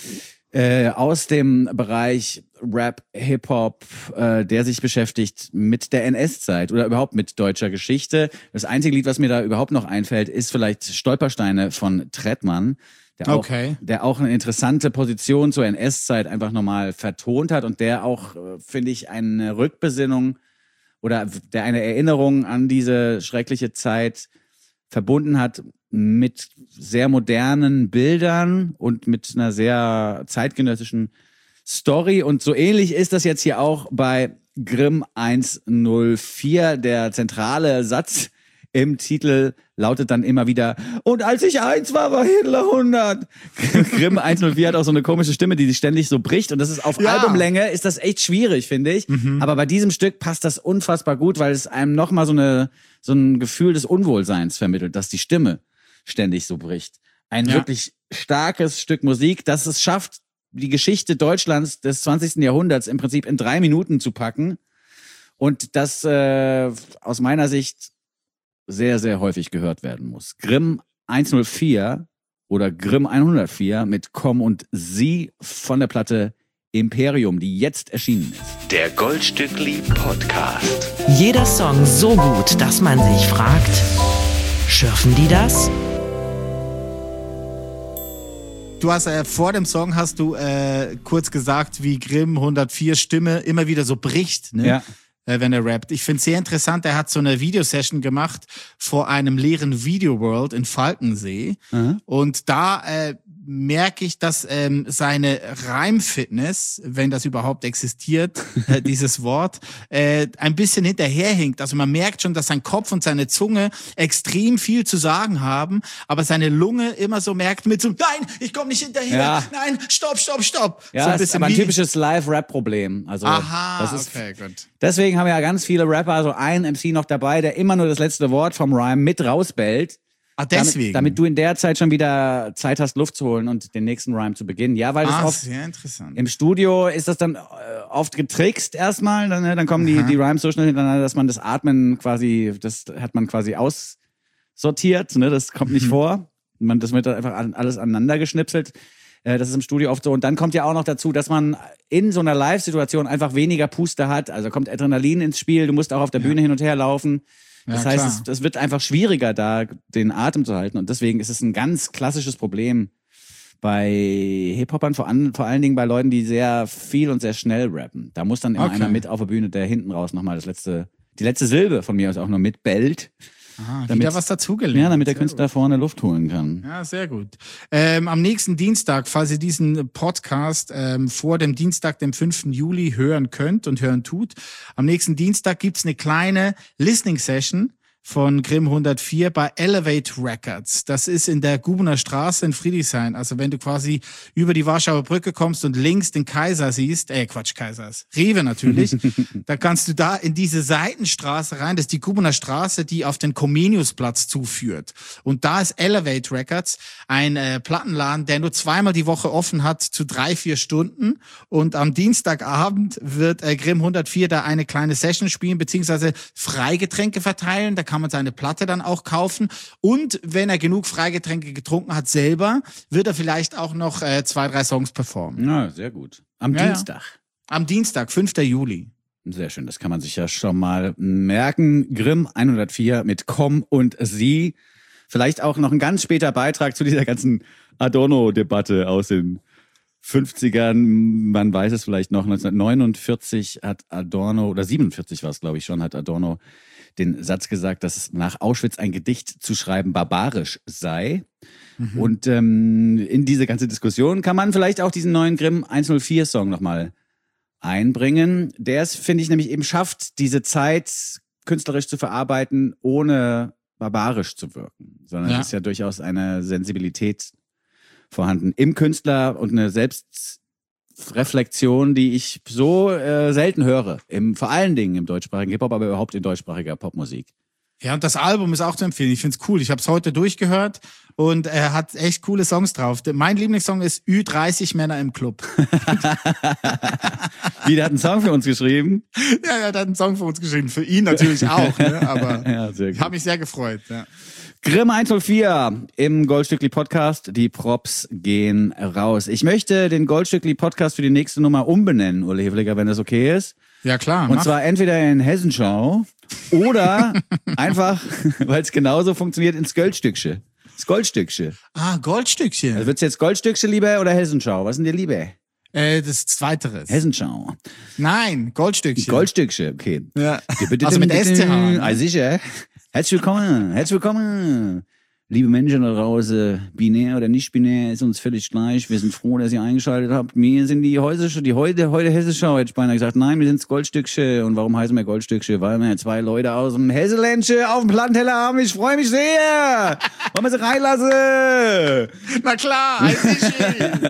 äh, aus dem Bereich Rap, Hip-Hop, äh, der sich beschäftigt mit der N S-Zeit oder überhaupt mit deutscher Geschichte. Das einzige Lied, was mir da überhaupt noch einfällt, ist vielleicht Stolpersteine von Trettmann. Der auch, Okay. der auch eine interessante Position zur N S-Zeit einfach nochmal vertont hat und der auch, finde ich, eine Rückbesinnung oder der eine Erinnerung an diese schreckliche Zeit verbunden hat mit sehr modernen Bildern und mit einer sehr zeitgenössischen Story. Und so ähnlich ist das jetzt hier auch bei Grimm eins null vier. Der zentrale Satz im Titel lautet dann immer wieder: Und als ich eins war, war Hitler hundert. Grimm eins null vier hat auch so eine komische Stimme, die sich ständig so bricht. Und das ist auf Ja. Albumlänge, ist das echt schwierig, finde ich. Mhm. Aber bei diesem Stück passt das unfassbar gut, weil es einem nochmal so eine, so ein Gefühl des Unwohlseins vermittelt, dass die Stimme ständig so bricht. Ein Ja. wirklich starkes Stück Musik, das es schafft, die Geschichte Deutschlands des zwanzigsten Jahrhunderts im Prinzip in drei Minuten zu packen. Und das äh, aus meiner Sicht sehr, sehr häufig gehört werden muss. Grimm eins null vier oder Grimm hundertvier mit Komm und Sie von der Platte Imperium, die jetzt erschienen ist. Der Goldstückli Podcast. Jeder Song so gut, dass man sich fragt, schürfen die das? Du hast äh, vor dem Song hast du äh, kurz gesagt, wie Grimm hundertvier Stimme immer wieder so bricht, ne? Ja. Äh, wenn er rappt. Ich finde es sehr interessant, er hat so eine Videosession gemacht vor einem leeren Video World in Falkensee. Mhm. Und da äh, merke ich, dass ähm, seine Reimfitness, wenn das überhaupt existiert, äh, dieses Wort, äh, ein bisschen hinterherhinkt. Also man merkt schon, dass sein Kopf und seine Zunge extrem viel zu sagen haben, aber seine Lunge immer so merkt mit so, nein, ich komme nicht hinterher, Ja. nein, stopp, stopp, stopp. Ja, so das ist aber ein wie- typisches Live-Rap-Problem. Also, Aha, das ist, okay, gut. deswegen haben ja ganz viele Rapper so einen M C noch dabei, der immer nur das letzte Wort vom Rhyme mit rausbellt. Ah, deswegen. Damit, damit du in der Zeit schon wieder Zeit hast, Luft zu holen und den nächsten Rhyme zu beginnen. Ja, weil das ah, oft sehr interessant. im Studio ist das dann äh, oft getrickst erstmal, dann, ne, dann kommen die, die Rhymes so schnell hintereinander, dass man das Atmen quasi, das hat man quasi aussortiert, ne, das kommt nicht vor. Man, das wird dann einfach an- alles aneinander geschnipselt. Äh, das ist im Studio oft so. Und dann kommt ja auch noch dazu, dass man in so einer Live-Situation einfach weniger Puste hat. Also kommt Adrenalin ins Spiel, du musst auch auf der Bühne hin und her laufen. Das Ja, heißt, klar. es, es wird einfach schwieriger, da den Atem zu halten. Und deswegen ist es ein ganz klassisches Problem bei Hip-Hopern, vor, an, vor allen Dingen bei Leuten, die sehr viel und sehr schnell rappen. Da muss dann immer Okay. einer mit auf der Bühne, der hinten raus nochmal das letzte, die letzte Silbe von mir aus auch nur mitbellt. Ah, damit- wieder was dazugelernt. Ja, damit der Sehr Künstler vorne Luft holen kann. Ja, sehr gut. Ähm, am nächsten Dienstag, falls ihr diesen Podcast ähm, vor dem Dienstag, dem fünften Juli hören könnt und hören tut, am nächsten Dienstag gibt's eine kleine Listening-Session von Grimm hundertvier bei Elevate Records. Das ist in der Gubener Straße in Friedrichshain. Also wenn du quasi über die Warschauer Brücke kommst und links den Kaiser siehst, äh Quatsch, Kaisers, Rewe natürlich, dann kannst du da in diese Seitenstraße rein. Das ist die Gubener Straße, die auf den Comeniusplatz zuführt. Und da ist Elevate Records, ein äh, Plattenladen, der nur zweimal die Woche offen hat, zu drei, vier Stunden. Und am Dienstagabend wird äh, Grimm hundertvier da eine kleine Session spielen, beziehungsweise Freigetränke verteilen. Da kann man seine Platte dann auch kaufen. Und wenn er genug Freigetränke getrunken hat selber, wird er vielleicht auch noch äh, zwei, drei Songs performen. Ja, sehr gut. Am Ja, Dienstag. Ja. Am Dienstag, fünfter Juli. Sehr schön, das kann man sich ja schon mal merken. Grimm hundertvier mit Komm und Sie. Vielleicht auch noch ein ganz später Beitrag zu dieser ganzen Adorno-Debatte aus den fünfzigern. Man weiß es vielleicht noch, neunzehnhundertneunundvierzig hat Adorno, oder siebenundvierzig war es, glaube ich schon, hat Adorno den Satz gesagt, dass es nach Auschwitz ein Gedicht zu schreiben barbarisch sei. Mhm. Und ähm, in diese ganze Diskussion kann man vielleicht auch diesen neuen Grimm hundertvier-Song nochmal einbringen. Der es, finde ich, nämlich eben schafft, diese Zeit künstlerisch zu verarbeiten, ohne barbarisch zu wirken. Sondern Ja. es ist ja durchaus eine Sensibilität vorhanden im Künstler und eine Selbstreflexion, die ich so äh, selten höre. Im, vor allen Dingen im deutschsprachigen Hip-Hop, aber überhaupt in deutschsprachiger Popmusik. Ja, und das Album ist auch zu empfehlen. Ich find's cool. Ich habe es heute durchgehört und er hat echt coole Songs drauf. Mein Lieblingssong ist Ü dreißig Männer im Club. Wie, der hat einen Song für uns geschrieben. Ja, ja, der hat einen Song für uns geschrieben. Für ihn natürlich auch, ne? Aber Ja, sehr ich gut. habe mich sehr gefreut. Ja. Grimm hundertvier im Goldstückli Podcast. Die Props gehen raus. Ich möchte den Goldstückli Podcast für die nächste Nummer umbenennen, Ulle Hefliger, wenn das okay ist. Ja, klar. Und mach. zwar entweder in Hessenschau oder einfach, weil es genauso funktioniert, ins Goldstücksche. Das Goldstücksche. Ah, Goldstückchen. Also wird's jetzt Goldstückche lieber oder Hessenschau? Was ist denn dir lieber? Äh, das Zweiteres. Hessenschau. Nein, Goldstückchen. Goldstückche, okay. Ja. Also mit S C H. ne? Ah, sicher. Herzlich willkommen, herzlich willkommen. Liebe Menschen da draußen, binär oder nicht binär, ist uns völlig gleich. Wir sind froh, dass ihr eingeschaltet habt. Wir sind die Heussische, die heute, heute Hessenschau. Hätte ich beinahe gesagt, nein, wir sind's Goldstückche. Und warum heißen wir Goldstückche? Weil wir zwei Leute aus dem Hesseländche auf dem Plattenteller haben. Ich freue mich sehr. Wollen wir sie reinlassen? Na klar, Eisichi.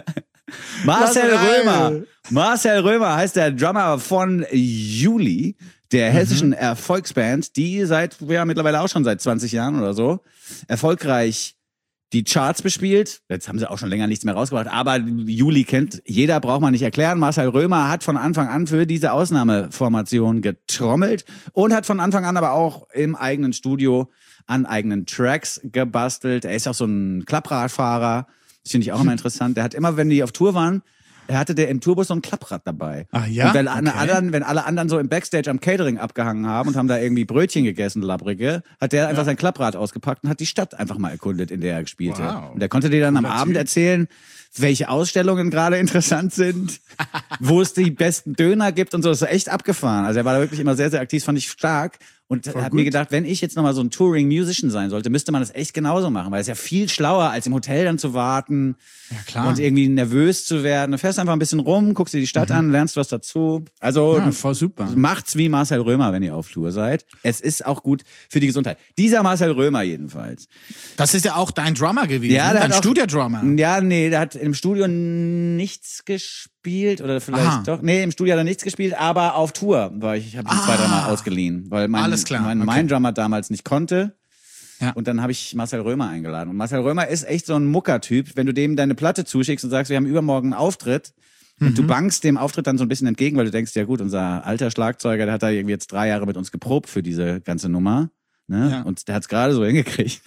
Marcel Lass rein. Römer. Marcel Römer heißt der Drummer von Juli, der hessischen Mhm. Erfolgsband, die seit, ja, mittlerweile auch schon seit zwanzig Jahren oder so, erfolgreich die Charts bespielt. Jetzt haben sie auch schon länger nichts mehr rausgebracht, aber Juli kennt jeder, braucht man nicht erklären. Marcel Römer hat von Anfang an für diese Ausnahmeformation getrommelt und hat von Anfang an aber auch im eigenen Studio an eigenen Tracks gebastelt. Er ist auch so ein Klappradfahrer. Das finde ich auch immer interessant. Der hat immer, wenn die auf Tour waren, er hatte der im Tourbus so ein Klapprad dabei. Ah, ja? Und wenn, alle Okay. anderen, wenn alle anderen so im Backstage am Catering abgehangen haben und haben da irgendwie Brötchen gegessen, labbrige, hat der einfach sein Klapprad ausgepackt und hat die Stadt einfach mal erkundet, in der er gespielt hat. Wow. Und der konnte dir dann am Cooler Abend Typ. erzählen, welche Ausstellungen gerade interessant sind, wo es die besten Döner gibt und so. Das ist echt abgefahren. Also er war da wirklich immer sehr, sehr aktiv, das fand ich stark. Und Voll hat gut. mir gedacht, wenn ich jetzt nochmal so ein Touring-Musician sein sollte, müsste man das echt genauso machen, weil es ist ja viel schlauer, als im Hotel dann zu warten Ja, klar. und irgendwie nervös zu werden. Du fährst einfach ein bisschen rum, guckst dir die Stadt an, lernst was dazu. Also Ja, voll super. macht's wie Marcel Römer, wenn ihr auf Tour seid. Es ist auch gut für die Gesundheit. Dieser Marcel Römer jedenfalls. Das ist ja auch dein Drummer gewesen, Ja, ne? der dein hat auch- Studiodrummer. Ja, nee, der hat im Studio nichts gespielt oder vielleicht Aha. doch. Nee, im Studio hat er nichts gespielt, aber auf Tour war ich, ich habe ihn zwei, drei Mal ausgeliehen, weil mein, Alles klar, mein, okay. mein Drummer damals nicht konnte. Ja. Und dann habe ich Marcel Römer eingeladen. Und Marcel Römer ist echt so ein Muckertyp. Wenn du dem deine Platte zuschickst und sagst, wir haben übermorgen einen Auftritt, und Mhm. du bangst dem Auftritt dann so ein bisschen entgegen, weil du denkst, ja gut, unser alter Schlagzeuger, der hat da irgendwie jetzt drei Jahre mit uns geprobt für diese ganze Nummer. Ne? Ja. Und der hat's gerade so hingekriegt.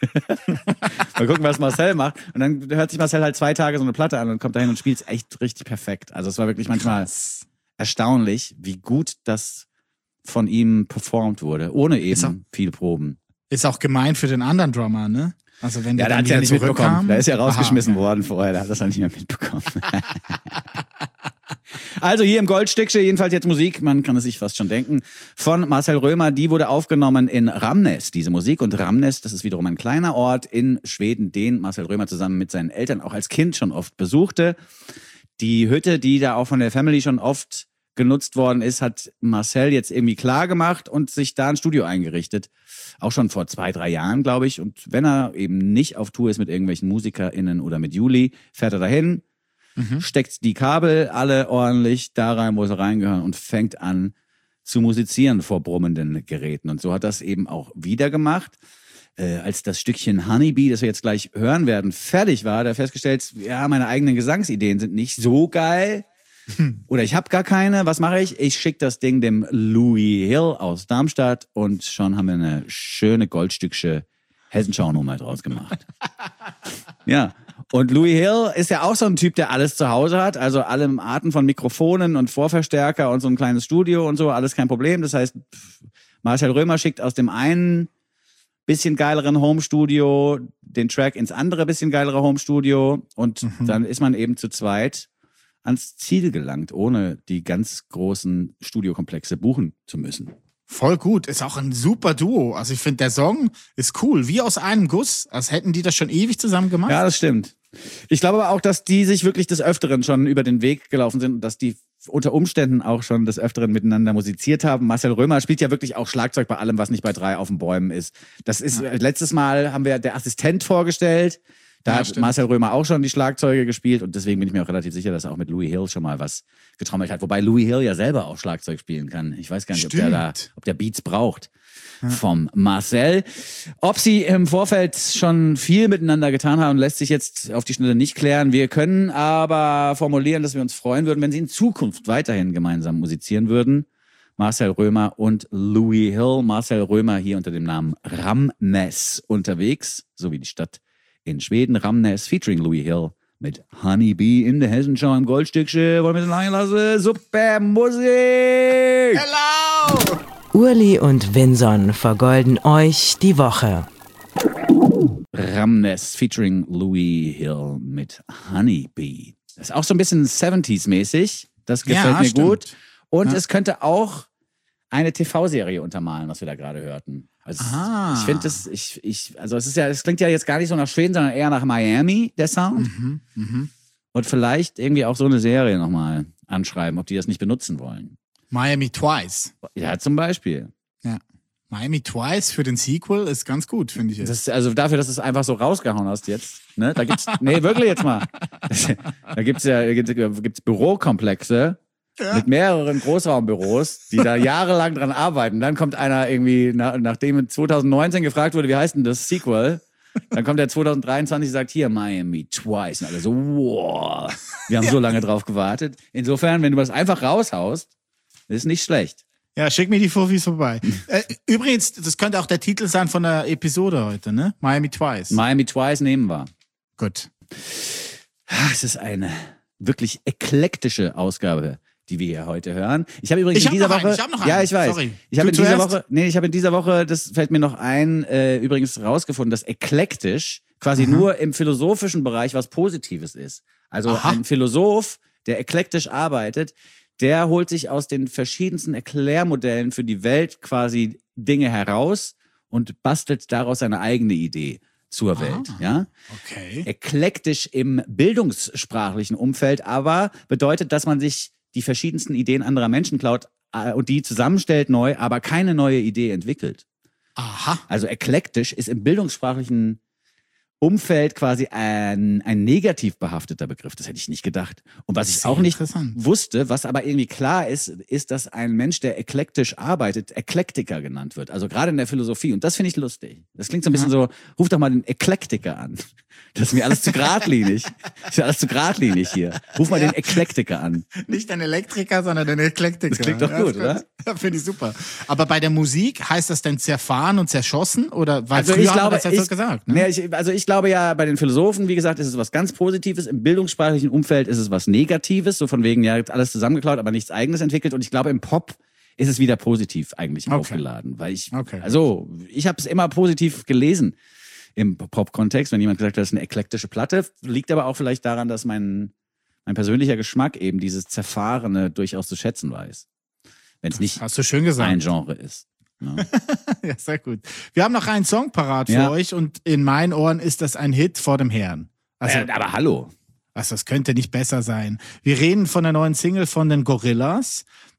Mal gucken, was Marcel macht. Und dann hört sich Marcel halt zwei Tage so eine Platte an und kommt dahin und spielt's echt richtig perfekt. Also es war wirklich manchmal erstaunlich, wie gut das von ihm performt wurde, ohne Ist auch- eben viele Proben. Ist auch gemein für den anderen Drummer, ne? Also wenn Ja, der der dann hat's ja wieder nicht mitbekommen. zurückkam. Der ist ja rausgeschmissen Aha, okay. worden vorher, der hat das ja nicht mehr mitbekommen. Also hier im Goldstückchen jedenfalls jetzt Musik, man kann es sich fast schon denken, von Marcel Römer, die wurde aufgenommen in Ramnäs, diese Musik. Und Ramnäs, das ist wiederum ein kleiner Ort in Schweden, den Marcel Römer zusammen mit seinen Eltern auch als Kind schon oft besuchte. Die Hütte, die da auch von der Family schon oft genutzt worden ist, hat Marcel jetzt irgendwie klar gemacht und sich da ein Studio eingerichtet. Auch schon vor zwei, drei Jahren, glaube ich. Und wenn er eben nicht auf Tour ist mit irgendwelchen MusikerInnen oder mit Juli, fährt er dahin, mhm. steckt die Kabel alle ordentlich da rein, wo sie reingehören und fängt an zu musizieren vor brummenden Geräten. Und so hat das eben auch wieder gemacht. Äh, als das Stückchen Honeybee, das wir jetzt gleich hören werden, fertig war, da festgestellt, ja, meine eigenen Gesangsideen sind nicht so geil. Oder ich habe gar keine. Was mache ich? Ich schicke das Ding dem Louis Hill aus Darmstadt und schon haben wir eine schöne Goldstückche Hessenschau-Nummer draus gemacht. Ja. Und Louis Hill ist ja auch so ein Typ, der alles zu Hause hat. Also alle Arten von Mikrofonen und Vorverstärker und so ein kleines Studio und so. Alles kein Problem. Das heißt, Marcel Römer schickt aus dem einen bisschen geileren Homestudio den Track ins andere bisschen geilere Homestudio. Und mhm. dann ist man eben zu zweit ans Ziel gelangt, ohne die ganz großen Studiokomplexe buchen zu müssen. Voll gut, ist auch ein super Duo. Also ich finde, der Song ist cool, wie aus einem Guss, als hätten die das schon ewig zusammen gemacht. Ja, das stimmt. Ich glaube aber auch, dass die sich wirklich des Öfteren schon über den Weg gelaufen sind und dass die unter Umständen auch schon des Öfteren miteinander musiziert haben. Marcel Römer spielt ja wirklich auch Schlagzeug bei allem, was nicht bei drei auf den Bäumen ist. Das ist, ja. letztes Mal haben wir der Assistent vorgestellt. Da ja, hat stimmt. Marcel Römer auch schon die Schlagzeuge gespielt und deswegen bin ich mir auch relativ sicher, dass er auch mit Louis Hill schon mal was getrommelt hat. Wobei Louis Hill ja selber auch Schlagzeug spielen kann. Ich weiß gar nicht, ob der, da, ob der Beats braucht ja. vom Marcel. Ob sie im Vorfeld schon viel miteinander getan haben, lässt sich jetzt auf die Schnelle nicht klären. Wir können aber formulieren, dass wir uns freuen würden, wenn sie in Zukunft weiterhin gemeinsam musizieren würden. Marcel Römer und Louis Hill. Marcel Römer hier unter dem Namen Ramnäs unterwegs, so wie die Stadt in Schweden, Ramnäs featuring Louis Hill mit Honeybee in der Hessenschau im Goldstückchen. Wollen wir das einlassen? Super Musik! Hello! Urli und Vinson vergolden euch die Woche. Ramnäs featuring Louis Hill mit Honeybee. Das ist auch so ein bisschen siebziger-mäßig. Das gefällt ja, mir stimmt. gut. Und ja. es könnte auch eine T V-Serie untermalen, was wir da gerade hörten. Also ich finde das, ich, ich, also es ist ja, es klingt ja jetzt gar nicht so nach Schweden, sondern eher nach Miami, der Sound. Mhm, mh. Und vielleicht irgendwie auch so eine Serie nochmal anschreiben, ob die das nicht benutzen wollen. Miami Twice. Ja, zum Beispiel. Ja. Miami Twice für den Sequel ist ganz gut, finde ich jetzt. Das ist, also dafür, dass du es einfach so rausgehauen hast jetzt, ne? Da gibt's, nee, wirklich jetzt mal. Da gibt's ja, gibt's Bürokomplexe. Ja. Mit mehreren Großraumbüros, die da jahrelang dran arbeiten. Dann kommt einer irgendwie, nach, nachdem zwanzig neunzehn gefragt wurde, wie heißt denn das Sequel? Dann kommt der zwanzig dreiundzwanzig und sagt, hier, Miami Twice. Und alle so, wow, wir haben ja. so lange drauf gewartet. Insofern, wenn du das einfach raushaust, ist nicht schlecht. Ja, schick mir die Fufis vorbei. äh, übrigens, das könnte auch der Titel sein von der Episode heute, ne? Miami Twice. Miami Twice nehmen wir. Gut. Es ist eine wirklich eklektische Ausgabe, die wir hier heute hören. Ich habe übrigens ich in dieser hab Woche, ich hab noch einen. ja, ich weiß. Sorry. Ich habe in dieser zuerst? Woche, nee, ich habe in dieser Woche, das fällt mir noch ein, äh, übrigens rausgefunden, dass eklektisch quasi Aha. nur im philosophischen Bereich was Positives ist. Also Aha. ein Philosoph, der eklektisch arbeitet, der holt sich aus den verschiedensten Erklärmodellen für die Welt quasi Dinge heraus und bastelt daraus seine eigene Idee zur ah, Welt, ja? Okay. Eklektisch im bildungssprachlichen Umfeld, aber bedeutet, dass man sich die verschiedensten Ideen anderer Menschen klaut äh, und die zusammenstellt neu, aber keine neue Idee entwickelt. Aha. Also eklektisch ist im bildungssprachlichen Umfeld quasi ein, ein negativ behafteter Begriff. Das hätte ich nicht gedacht. Und was ich auch nicht wusste, was aber irgendwie klar ist, ist, dass ein Mensch, der eklektisch arbeitet, Eklektiker genannt wird. Also gerade in der Philosophie. Und das finde ich lustig. Das klingt so ein bisschen so, ruf doch mal den Eklektiker an. Das ist mir alles zu geradlinig. Das ist mir alles zu geradlinig hier. Ruf mal ja. den Eklektiker an. Nicht den Elektriker, sondern den Eklektiker. Das klingt doch ja, gut, oder? Ja, finde ich super. Aber bei der Musik heißt das denn zerfahren und zerschossen? Oder weil also früher ich glaube, haben wir das ja ich, so gesagt. Ne? Nee, ich, also ich glaube ja, bei den Philosophen, wie gesagt, ist es was ganz Positives. Im bildungssprachlichen Umfeld ist es was Negatives. So von wegen, ja, alles zusammengeklaut, aber nichts Eigenes entwickelt. Und ich glaube, im Pop ist es wieder positiv eigentlich okay. aufgeladen. Weil ich, okay. also ich habe es immer positiv gelesen im Pop-Kontext, wenn jemand gesagt hat, das ist eine eklektische Platte. Liegt aber auch vielleicht daran, dass mein, mein persönlicher Geschmack eben dieses Zerfahrene durchaus zu schätzen weiß. Wenn es nicht Hast du schön gesagt. ein Genre ist. Ja. Ja, sehr gut. Wir haben noch einen Song parat für ja. euch und in meinen Ohren ist das ein Hit vor dem Herrn. Also, äh, aber hallo. Also das könnte nicht besser sein. Wir reden von der neuen Single von den Gorillaz.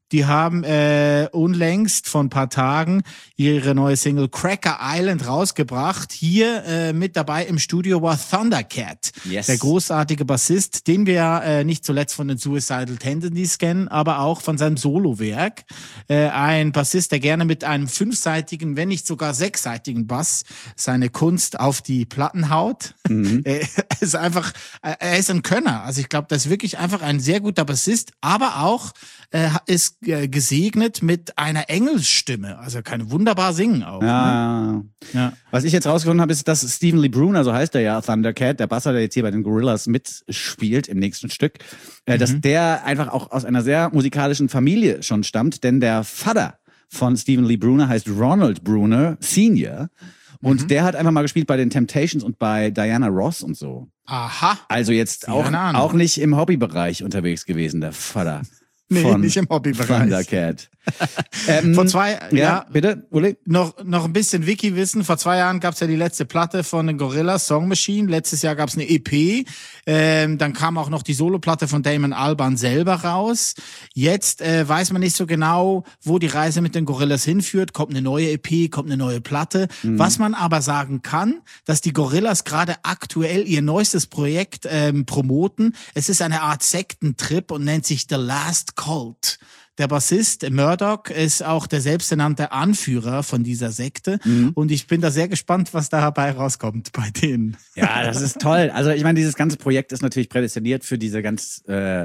Die haben äh, unlängst vor ein paar Tagen ihre neue Single Cracker Island rausgebracht. Hier äh, mit dabei im Studio war Thundercat, Yes. der großartige Bassist, den wir ja äh, nicht zuletzt von den Suicidal Tendencies kennen, aber auch von seinem Solowerk. Äh, ein Bassist, der gerne mit einem fünfseitigen, wenn nicht sogar sechsseitigen Bass seine Kunst auf die Platten haut. Mhm. Er ist einfach, er ist ein Könner. Also ich glaube, das ist wirklich einfach ein sehr guter Bassist, aber auch äh, ist äh, gesegnet mit einer Engelsstimme. Also er kann wunderbar singen auch. Ja. Ne? Ja. Was ich jetzt rausgefunden habe, ist, dass Stephen Lee Bruner, so heißt er ja, Thundercat, der Basser, der jetzt hier bei den Gorillaz mitspielt im nächsten Stück, äh, mhm. dass der einfach auch aus einer sehr musikalischen Familie schon stammt, denn der Vater von Stephen Lee Bruner heißt Ronald Bruner Senior und mhm. der hat einfach mal gespielt bei den Temptations und bei Diana Ross und so. Aha. Also jetzt auch, auch nicht im Hobbybereich unterwegs gewesen, der Vater. Nee, von nicht im Hobbybereich. Thundercat. ähm, Vor zwei, ja, ja, bitte, Uli? Noch, noch ein bisschen Wiki-Wissen. Vor zwei Jahren gab's ja die letzte Platte von den Gorillaz, Song Machine. Letztes Jahr gab's eine E P. Ähm, dann kam auch noch die Soloplatte von Damon Albarn selber raus. Jetzt äh, weiß man nicht so genau, wo die Reise mit den Gorillaz hinführt. Kommt eine neue E P, kommt eine neue Platte. Mhm. Was man aber sagen kann, dass die Gorillaz gerade aktuell ihr neuestes Projekt ähm, promoten. Es ist eine Art Sektentrip und nennt sich The Last Cult. Der Bassist Murdoch ist auch der selbsternannte Anführer von dieser Sekte. Mhm. Und ich bin da sehr gespannt, was dabei rauskommt bei denen. Ja, das ist toll. Also ich meine, dieses ganze Projekt ist natürlich prädestiniert für diese ganz äh,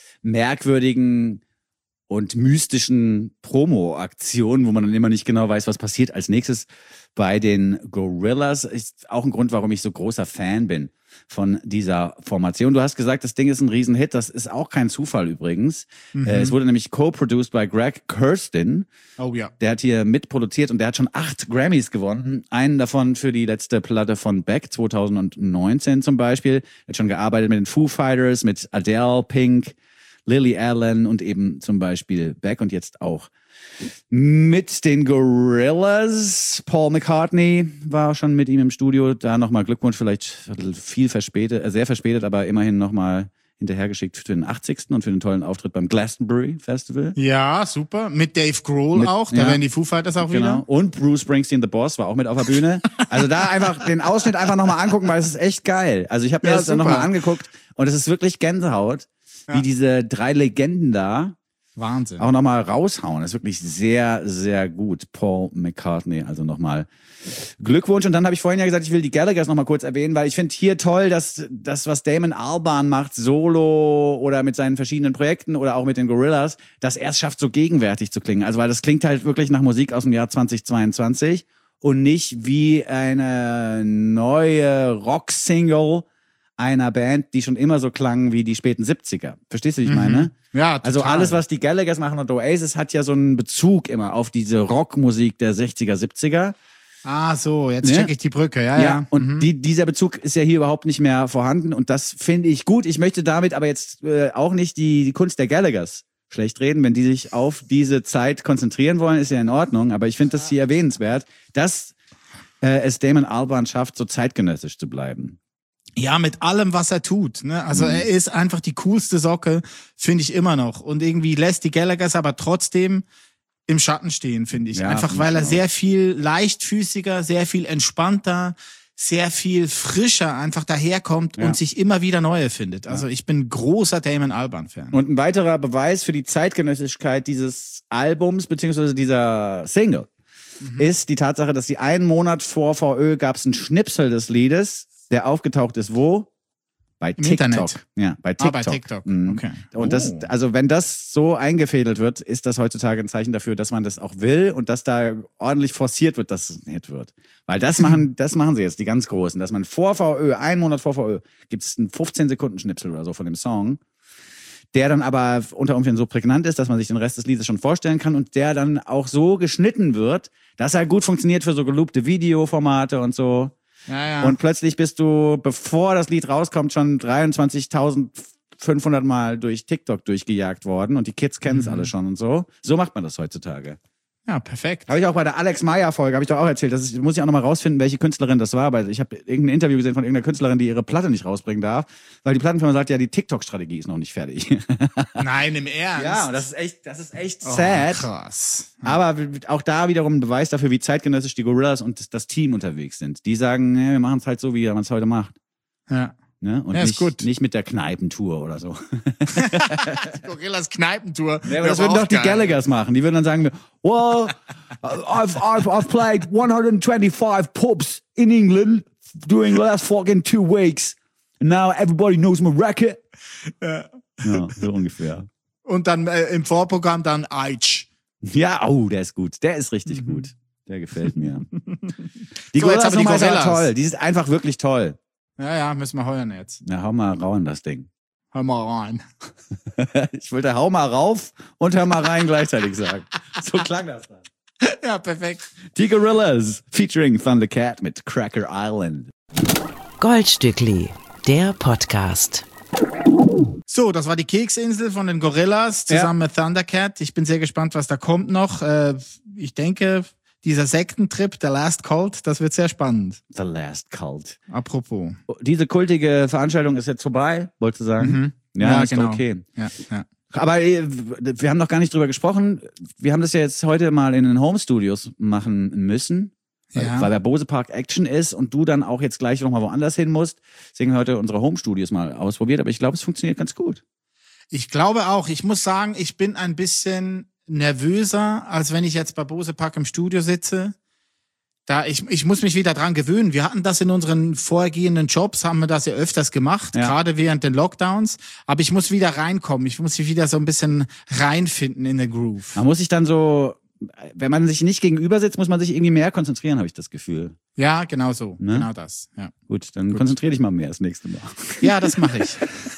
merkwürdigen und mystischen Promo-Aktionen, wo man dann immer nicht genau weiß, was passiert als nächstes bei den Gorillaz. Ist auch ein Grund, warum ich so großer Fan bin von dieser Formation. Du hast gesagt, das Ding ist ein Riesenhit. Das ist auch kein Zufall übrigens. Mhm. Äh, es wurde nämlich co-produced bei Greg Kurstin. Oh ja. Der hat hier mitproduziert und der hat schon acht Grammys gewonnen. Einen davon für die letzte Platte von Beck, zwanzig neunzehn zum Beispiel. Er hat schon gearbeitet mit den Foo Fighters, mit Adele, Pink, Lily Allen und eben zum Beispiel Beck und jetzt auch mit den Gorillaz. Paul McCartney war schon mit ihm im Studio. Da nochmal Glückwunsch, vielleicht viel verspätet, sehr verspätet, aber immerhin nochmal hinterhergeschickt für den achtzigsten und für den tollen Auftritt beim Glastonbury Festival. Ja, super. Mit Dave Grohl mit, auch. Da ja, werden die Foo Fighters auch genau. wieder. Und Bruce Springsteen, The Boss, war auch mit auf der Bühne. Also da einfach den Ausschnitt einfach nochmal angucken, weil es ist echt geil. Also ich habe mir ja, das dann nochmal angeguckt und es ist wirklich Gänsehaut, ja. wie diese drei Legenden da Wahnsinn. auch nochmal raushauen. Das ist wirklich sehr, sehr gut. Paul McCartney, also nochmal Glückwunsch. Und dann habe ich vorhin ja gesagt, ich will die Gallaghers nochmal kurz erwähnen, weil ich finde hier toll, dass das, was Damon Albarn macht, solo oder mit seinen verschiedenen Projekten oder auch mit den Gorillaz, dass er es schafft, so gegenwärtig zu klingen. Also weil das klingt halt wirklich nach Musik aus dem Jahr zweitausendzweiundzwanzig und nicht wie eine neue Rock-Single einer Band, die schon immer so klang wie die späten siebziger. Verstehst du, wie ich meine? Ja, total. Also alles, was die Gallaghers machen und Oasis, hat ja so einen Bezug immer auf diese Rockmusik der sechziger, siebziger. Ah, so, jetzt Ja. check ich die Brücke, ja, Ja, ja. und die, dieser Bezug ist ja hier überhaupt nicht mehr vorhanden und das finde ich gut. Ich möchte damit aber jetzt äh, auch nicht die, die Kunst der Gallaghers schlecht reden. Wenn die sich auf diese Zeit konzentrieren wollen, ist ja in Ordnung, aber ich finde das hier erwähnenswert, dass äh, es Damon Albarn schafft, so zeitgenössisch zu bleiben. Ja, mit allem, was er tut. Ne? Also mhm. er ist einfach die coolste Socke, finde ich immer noch. Und irgendwie lässt die Gallaghers aber trotzdem im Schatten stehen, finde ich. Ja, einfach find weil ich er auch. sehr viel leichtfüßiger, sehr viel entspannter, sehr viel frischer einfach daherkommt Ja. und sich immer wieder neue findet. Also ich bin großer Damon Albarn-Fan. Und ein weiterer Beweis für die Zeitgenössigkeit dieses Albums beziehungsweise dieser Single mhm. ist die Tatsache, dass die einen Monat vor V Ö gab es einen Schnipsel des Liedes, der aufgetaucht ist wo? Bei Im TikTok. Internet. Ja, bei Ah, TikTok. bei TikTok. Mhm. Okay. Und das, Oh. also wenn das so eingefädelt wird, ist das heutzutage ein Zeichen dafür, dass man das auch will und dass da ordentlich forciert wird, dass es ein Hit wird. Weil das machen, das machen sie jetzt, die ganz Großen, dass man vor V Ö, einen Monat vor V Ö, gibt es einen fünfzehn Sekunden Schnipsel oder so von dem Song, der dann aber unter Umständen so prägnant ist, dass man sich den Rest des Liedes schon vorstellen kann und der dann auch so geschnitten wird, dass er gut funktioniert für so geloopte Videoformate und so. Ja, ja. Und plötzlich bist du, bevor das Lied rauskommt, schon dreiundzwanzigtausendfünfhundert Mal durch TikTok durchgejagt worden und die Kids kennen es Mhm. alle schon und so. So macht man das heutzutage. Ja, perfekt. Habe ich auch bei der Alex Meyer-Folge, habe ich doch auch erzählt, das ist, muss ich auch nochmal rausfinden, welche Künstlerin das war, weil ich habe irgendein Interview gesehen von irgendeiner Künstlerin, die ihre Platte nicht rausbringen darf, weil die Plattenfirma sagt, ja, die TikTok-Strategie ist noch nicht fertig. Nein, im Ernst? Ja, und das ist echt, das ist echt oh, sad. Krass. Aber auch da wiederum ein Beweis dafür, wie zeitgenössisch die Gorillas und das Team unterwegs sind. Die sagen, nee, wir machen es halt so, wie man es heute macht. Ja. Ne? Und ja, ist nicht, gut. nicht mit der Kneipentour oder so. Die Gorillas Kneipentour. Ja, aber das würden doch die Gallaghers machen. Die würden dann sagen, well, I've, I've, I've played one hundred twenty-five pubs in England during the last fucking two weeks. And now everybody knows my record. Ja, ja so ungefähr. Und dann äh, im Vorprogramm dann Aitch. Ja, oh, der ist gut. Der ist richtig mhm. gut. Der gefällt mir. Die so, jetzt haben wir die Gorillas Gorillas. toll. Die ist einfach wirklich toll. Ja, ja, müssen wir heuern jetzt. Na, hau mal rauen, das Ding. Hör mal rein. Ich wollte hau mal rauf und hör mal rein gleichzeitig sagen. So klang das dann. Ja, perfekt. Die Gorillas featuring Thundercat mit Cracker Island. Goldstückli, der Podcast. So, das war die Keksinsel von den Gorillas zusammen ja. mit Thundercat. Ich bin sehr gespannt, was da kommt noch. Äh, ich denke, dieser Sektentrip, der Last Cult, das wird sehr spannend. The Last Cult. Apropos. Diese kultige Veranstaltung ist jetzt vorbei, wolltest du sagen? Mhm. Ja, ja, ist genau. okay. Ja, ja. Aber äh, wir haben noch gar nicht drüber gesprochen. Wir haben das ja jetzt heute mal in den Home Studios machen müssen. Ja. Weil der Bose Park Action ist und du dann auch jetzt gleich nochmal woanders hin musst. Deswegen haben wir heute unsere Home Studios mal ausprobiert. Aber ich glaube, es funktioniert ganz gut. Ich glaube auch. Ich muss sagen, ich bin ein bisschen nervöser, als wenn ich jetzt bei Bose Park im Studio sitze. Da ich, ich muss mich wieder dran gewöhnen. Wir hatten das in unseren vorgehenden Jobs, haben wir das ja öfters gemacht, ja. gerade während den Lockdowns. Aber ich muss wieder reinkommen. Ich muss mich wieder so ein bisschen reinfinden in den Groove. Man muss sich dann so, wenn man sich nicht gegenüber sitzt, muss man sich irgendwie mehr konzentrieren, habe ich das Gefühl. Ja, genau so. Ne? Genau das. Ja. Gut, dann Gut. konzentriere dich mal mehr das nächste Mal. Ja, das mache ich.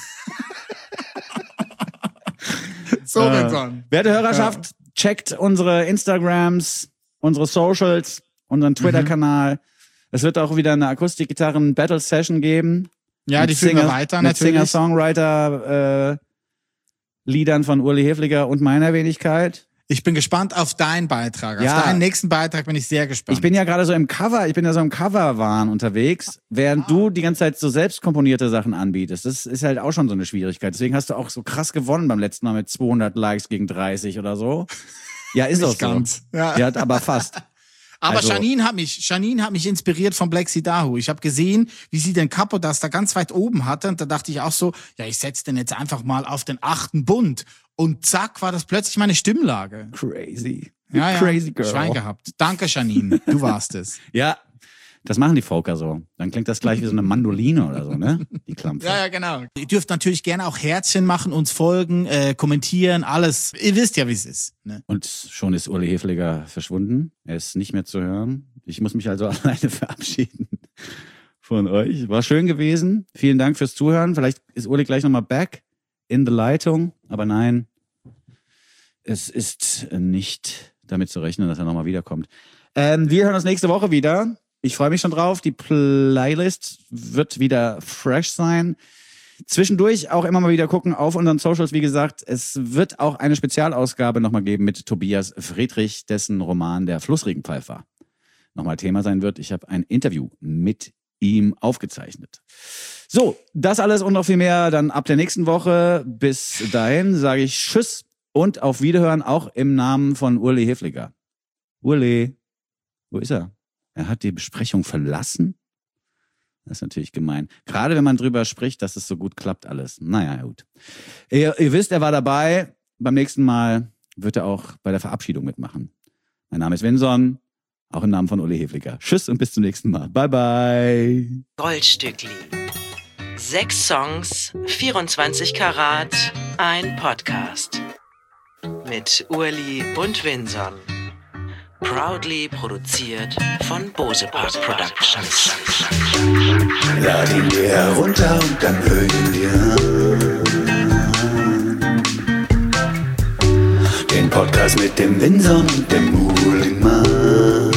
So, äh, Vincent. Werte Hörerschaft, ja. checkt unsere Instagrams, unsere Socials, unseren Twitter-Kanal. Mhm. Es wird auch wieder eine Akustikgitarren-Battle-Session geben. Ja, die führen wir weiter mit natürlich. Mit Singer-Songwriter-Liedern äh, von Uli Hefliger und meiner Wenigkeit. Ich bin gespannt auf deinen Beitrag. Ja. Auf deinen nächsten Beitrag bin ich sehr gespannt. Ich bin ja gerade so im Cover, ich bin ja so im Cover-Wahn unterwegs, während ah. du die ganze Zeit so selbst komponierte Sachen anbietest. Das ist halt auch schon so eine Schwierigkeit. Deswegen hast du auch so krass gewonnen beim letzten Mal mit zweihundert Likes gegen dreißig oder so. Ja, ist auch so. Ganz. Ja. ja, aber fast. Aber also, Janine hat mich, Janine hat mich inspiriert von Black Sidahu. Ich habe gesehen, wie sie den Capo das da ganz weit oben hatte. Und da dachte ich auch so, ja, ich setze den jetzt einfach mal auf den achten Bund. Und zack, war das plötzlich meine Stimmlage. Crazy. Ja, ja. Crazy girl. Schwein gehabt. Danke, Janine. Du warst es. Ja, das machen die Folker so. Dann klingt das gleich wie so eine Mandoline oder so, ne? Die Klampfe. Ja, ja, genau. Ihr dürft natürlich gerne auch Herzchen machen, uns folgen, äh, kommentieren, alles. Ihr wisst ja, wie es ist. Ne? Und schon ist Uli Hefliger verschwunden. Er ist nicht mehr zu hören. Ich muss mich also alleine verabschieden von euch. War schön gewesen. Vielen Dank fürs Zuhören. Vielleicht ist Uli gleich nochmal back in the Leitung. Aber nein, es ist nicht damit zu rechnen, dass er nochmal wiederkommt. Ähm, wir hören uns nächste Woche wieder. Ich freue mich schon drauf. Die Playlist wird wieder fresh sein. Zwischendurch auch immer mal wieder gucken auf unseren Socials. Wie gesagt, es wird auch eine Spezialausgabe nochmal geben mit Tobias Friedrich, dessen Roman Der Flussregenpfeifer nochmal Thema sein wird. Ich habe ein Interview mit ihm aufgezeichnet. So, das alles und noch viel mehr dann ab der nächsten Woche. Bis dahin sage ich Tschüss und auf Wiederhören, auch im Namen von Uli Hefliger. Uli, wo ist er? Er hat die Besprechung verlassen? Das ist natürlich gemein. Gerade wenn man drüber spricht, dass es so gut klappt alles. Naja, gut. Ihr, ihr wisst, er war dabei. Beim nächsten Mal wird er auch bei der Verabschiedung mitmachen. Mein Name ist Vinson, auch im Namen von Uli Hefliger. Tschüss und bis zum nächsten Mal. Bye, bye. Goldstückli. Sechs Songs, vierundzwanzig Karat, ein Podcast. Mit Uli und Vinson. Proudly produziert von Bose Park Productions. Lad ihn dir herunter und dann hör ihn dir an. Den Podcast mit dem Vinson und dem Muhlingmann.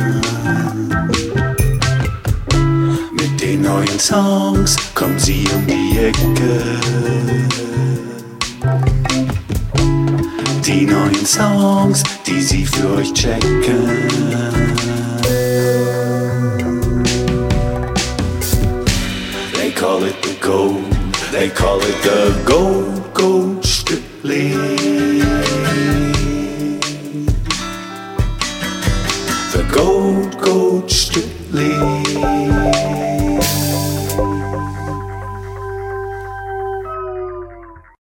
Mit den neuen Songs kommen sie um die Ecke. Die die neuen Songs, die sie für euch checken. They call it the gold, they call it the gold, gold Stückli. The gold, gold Stückli.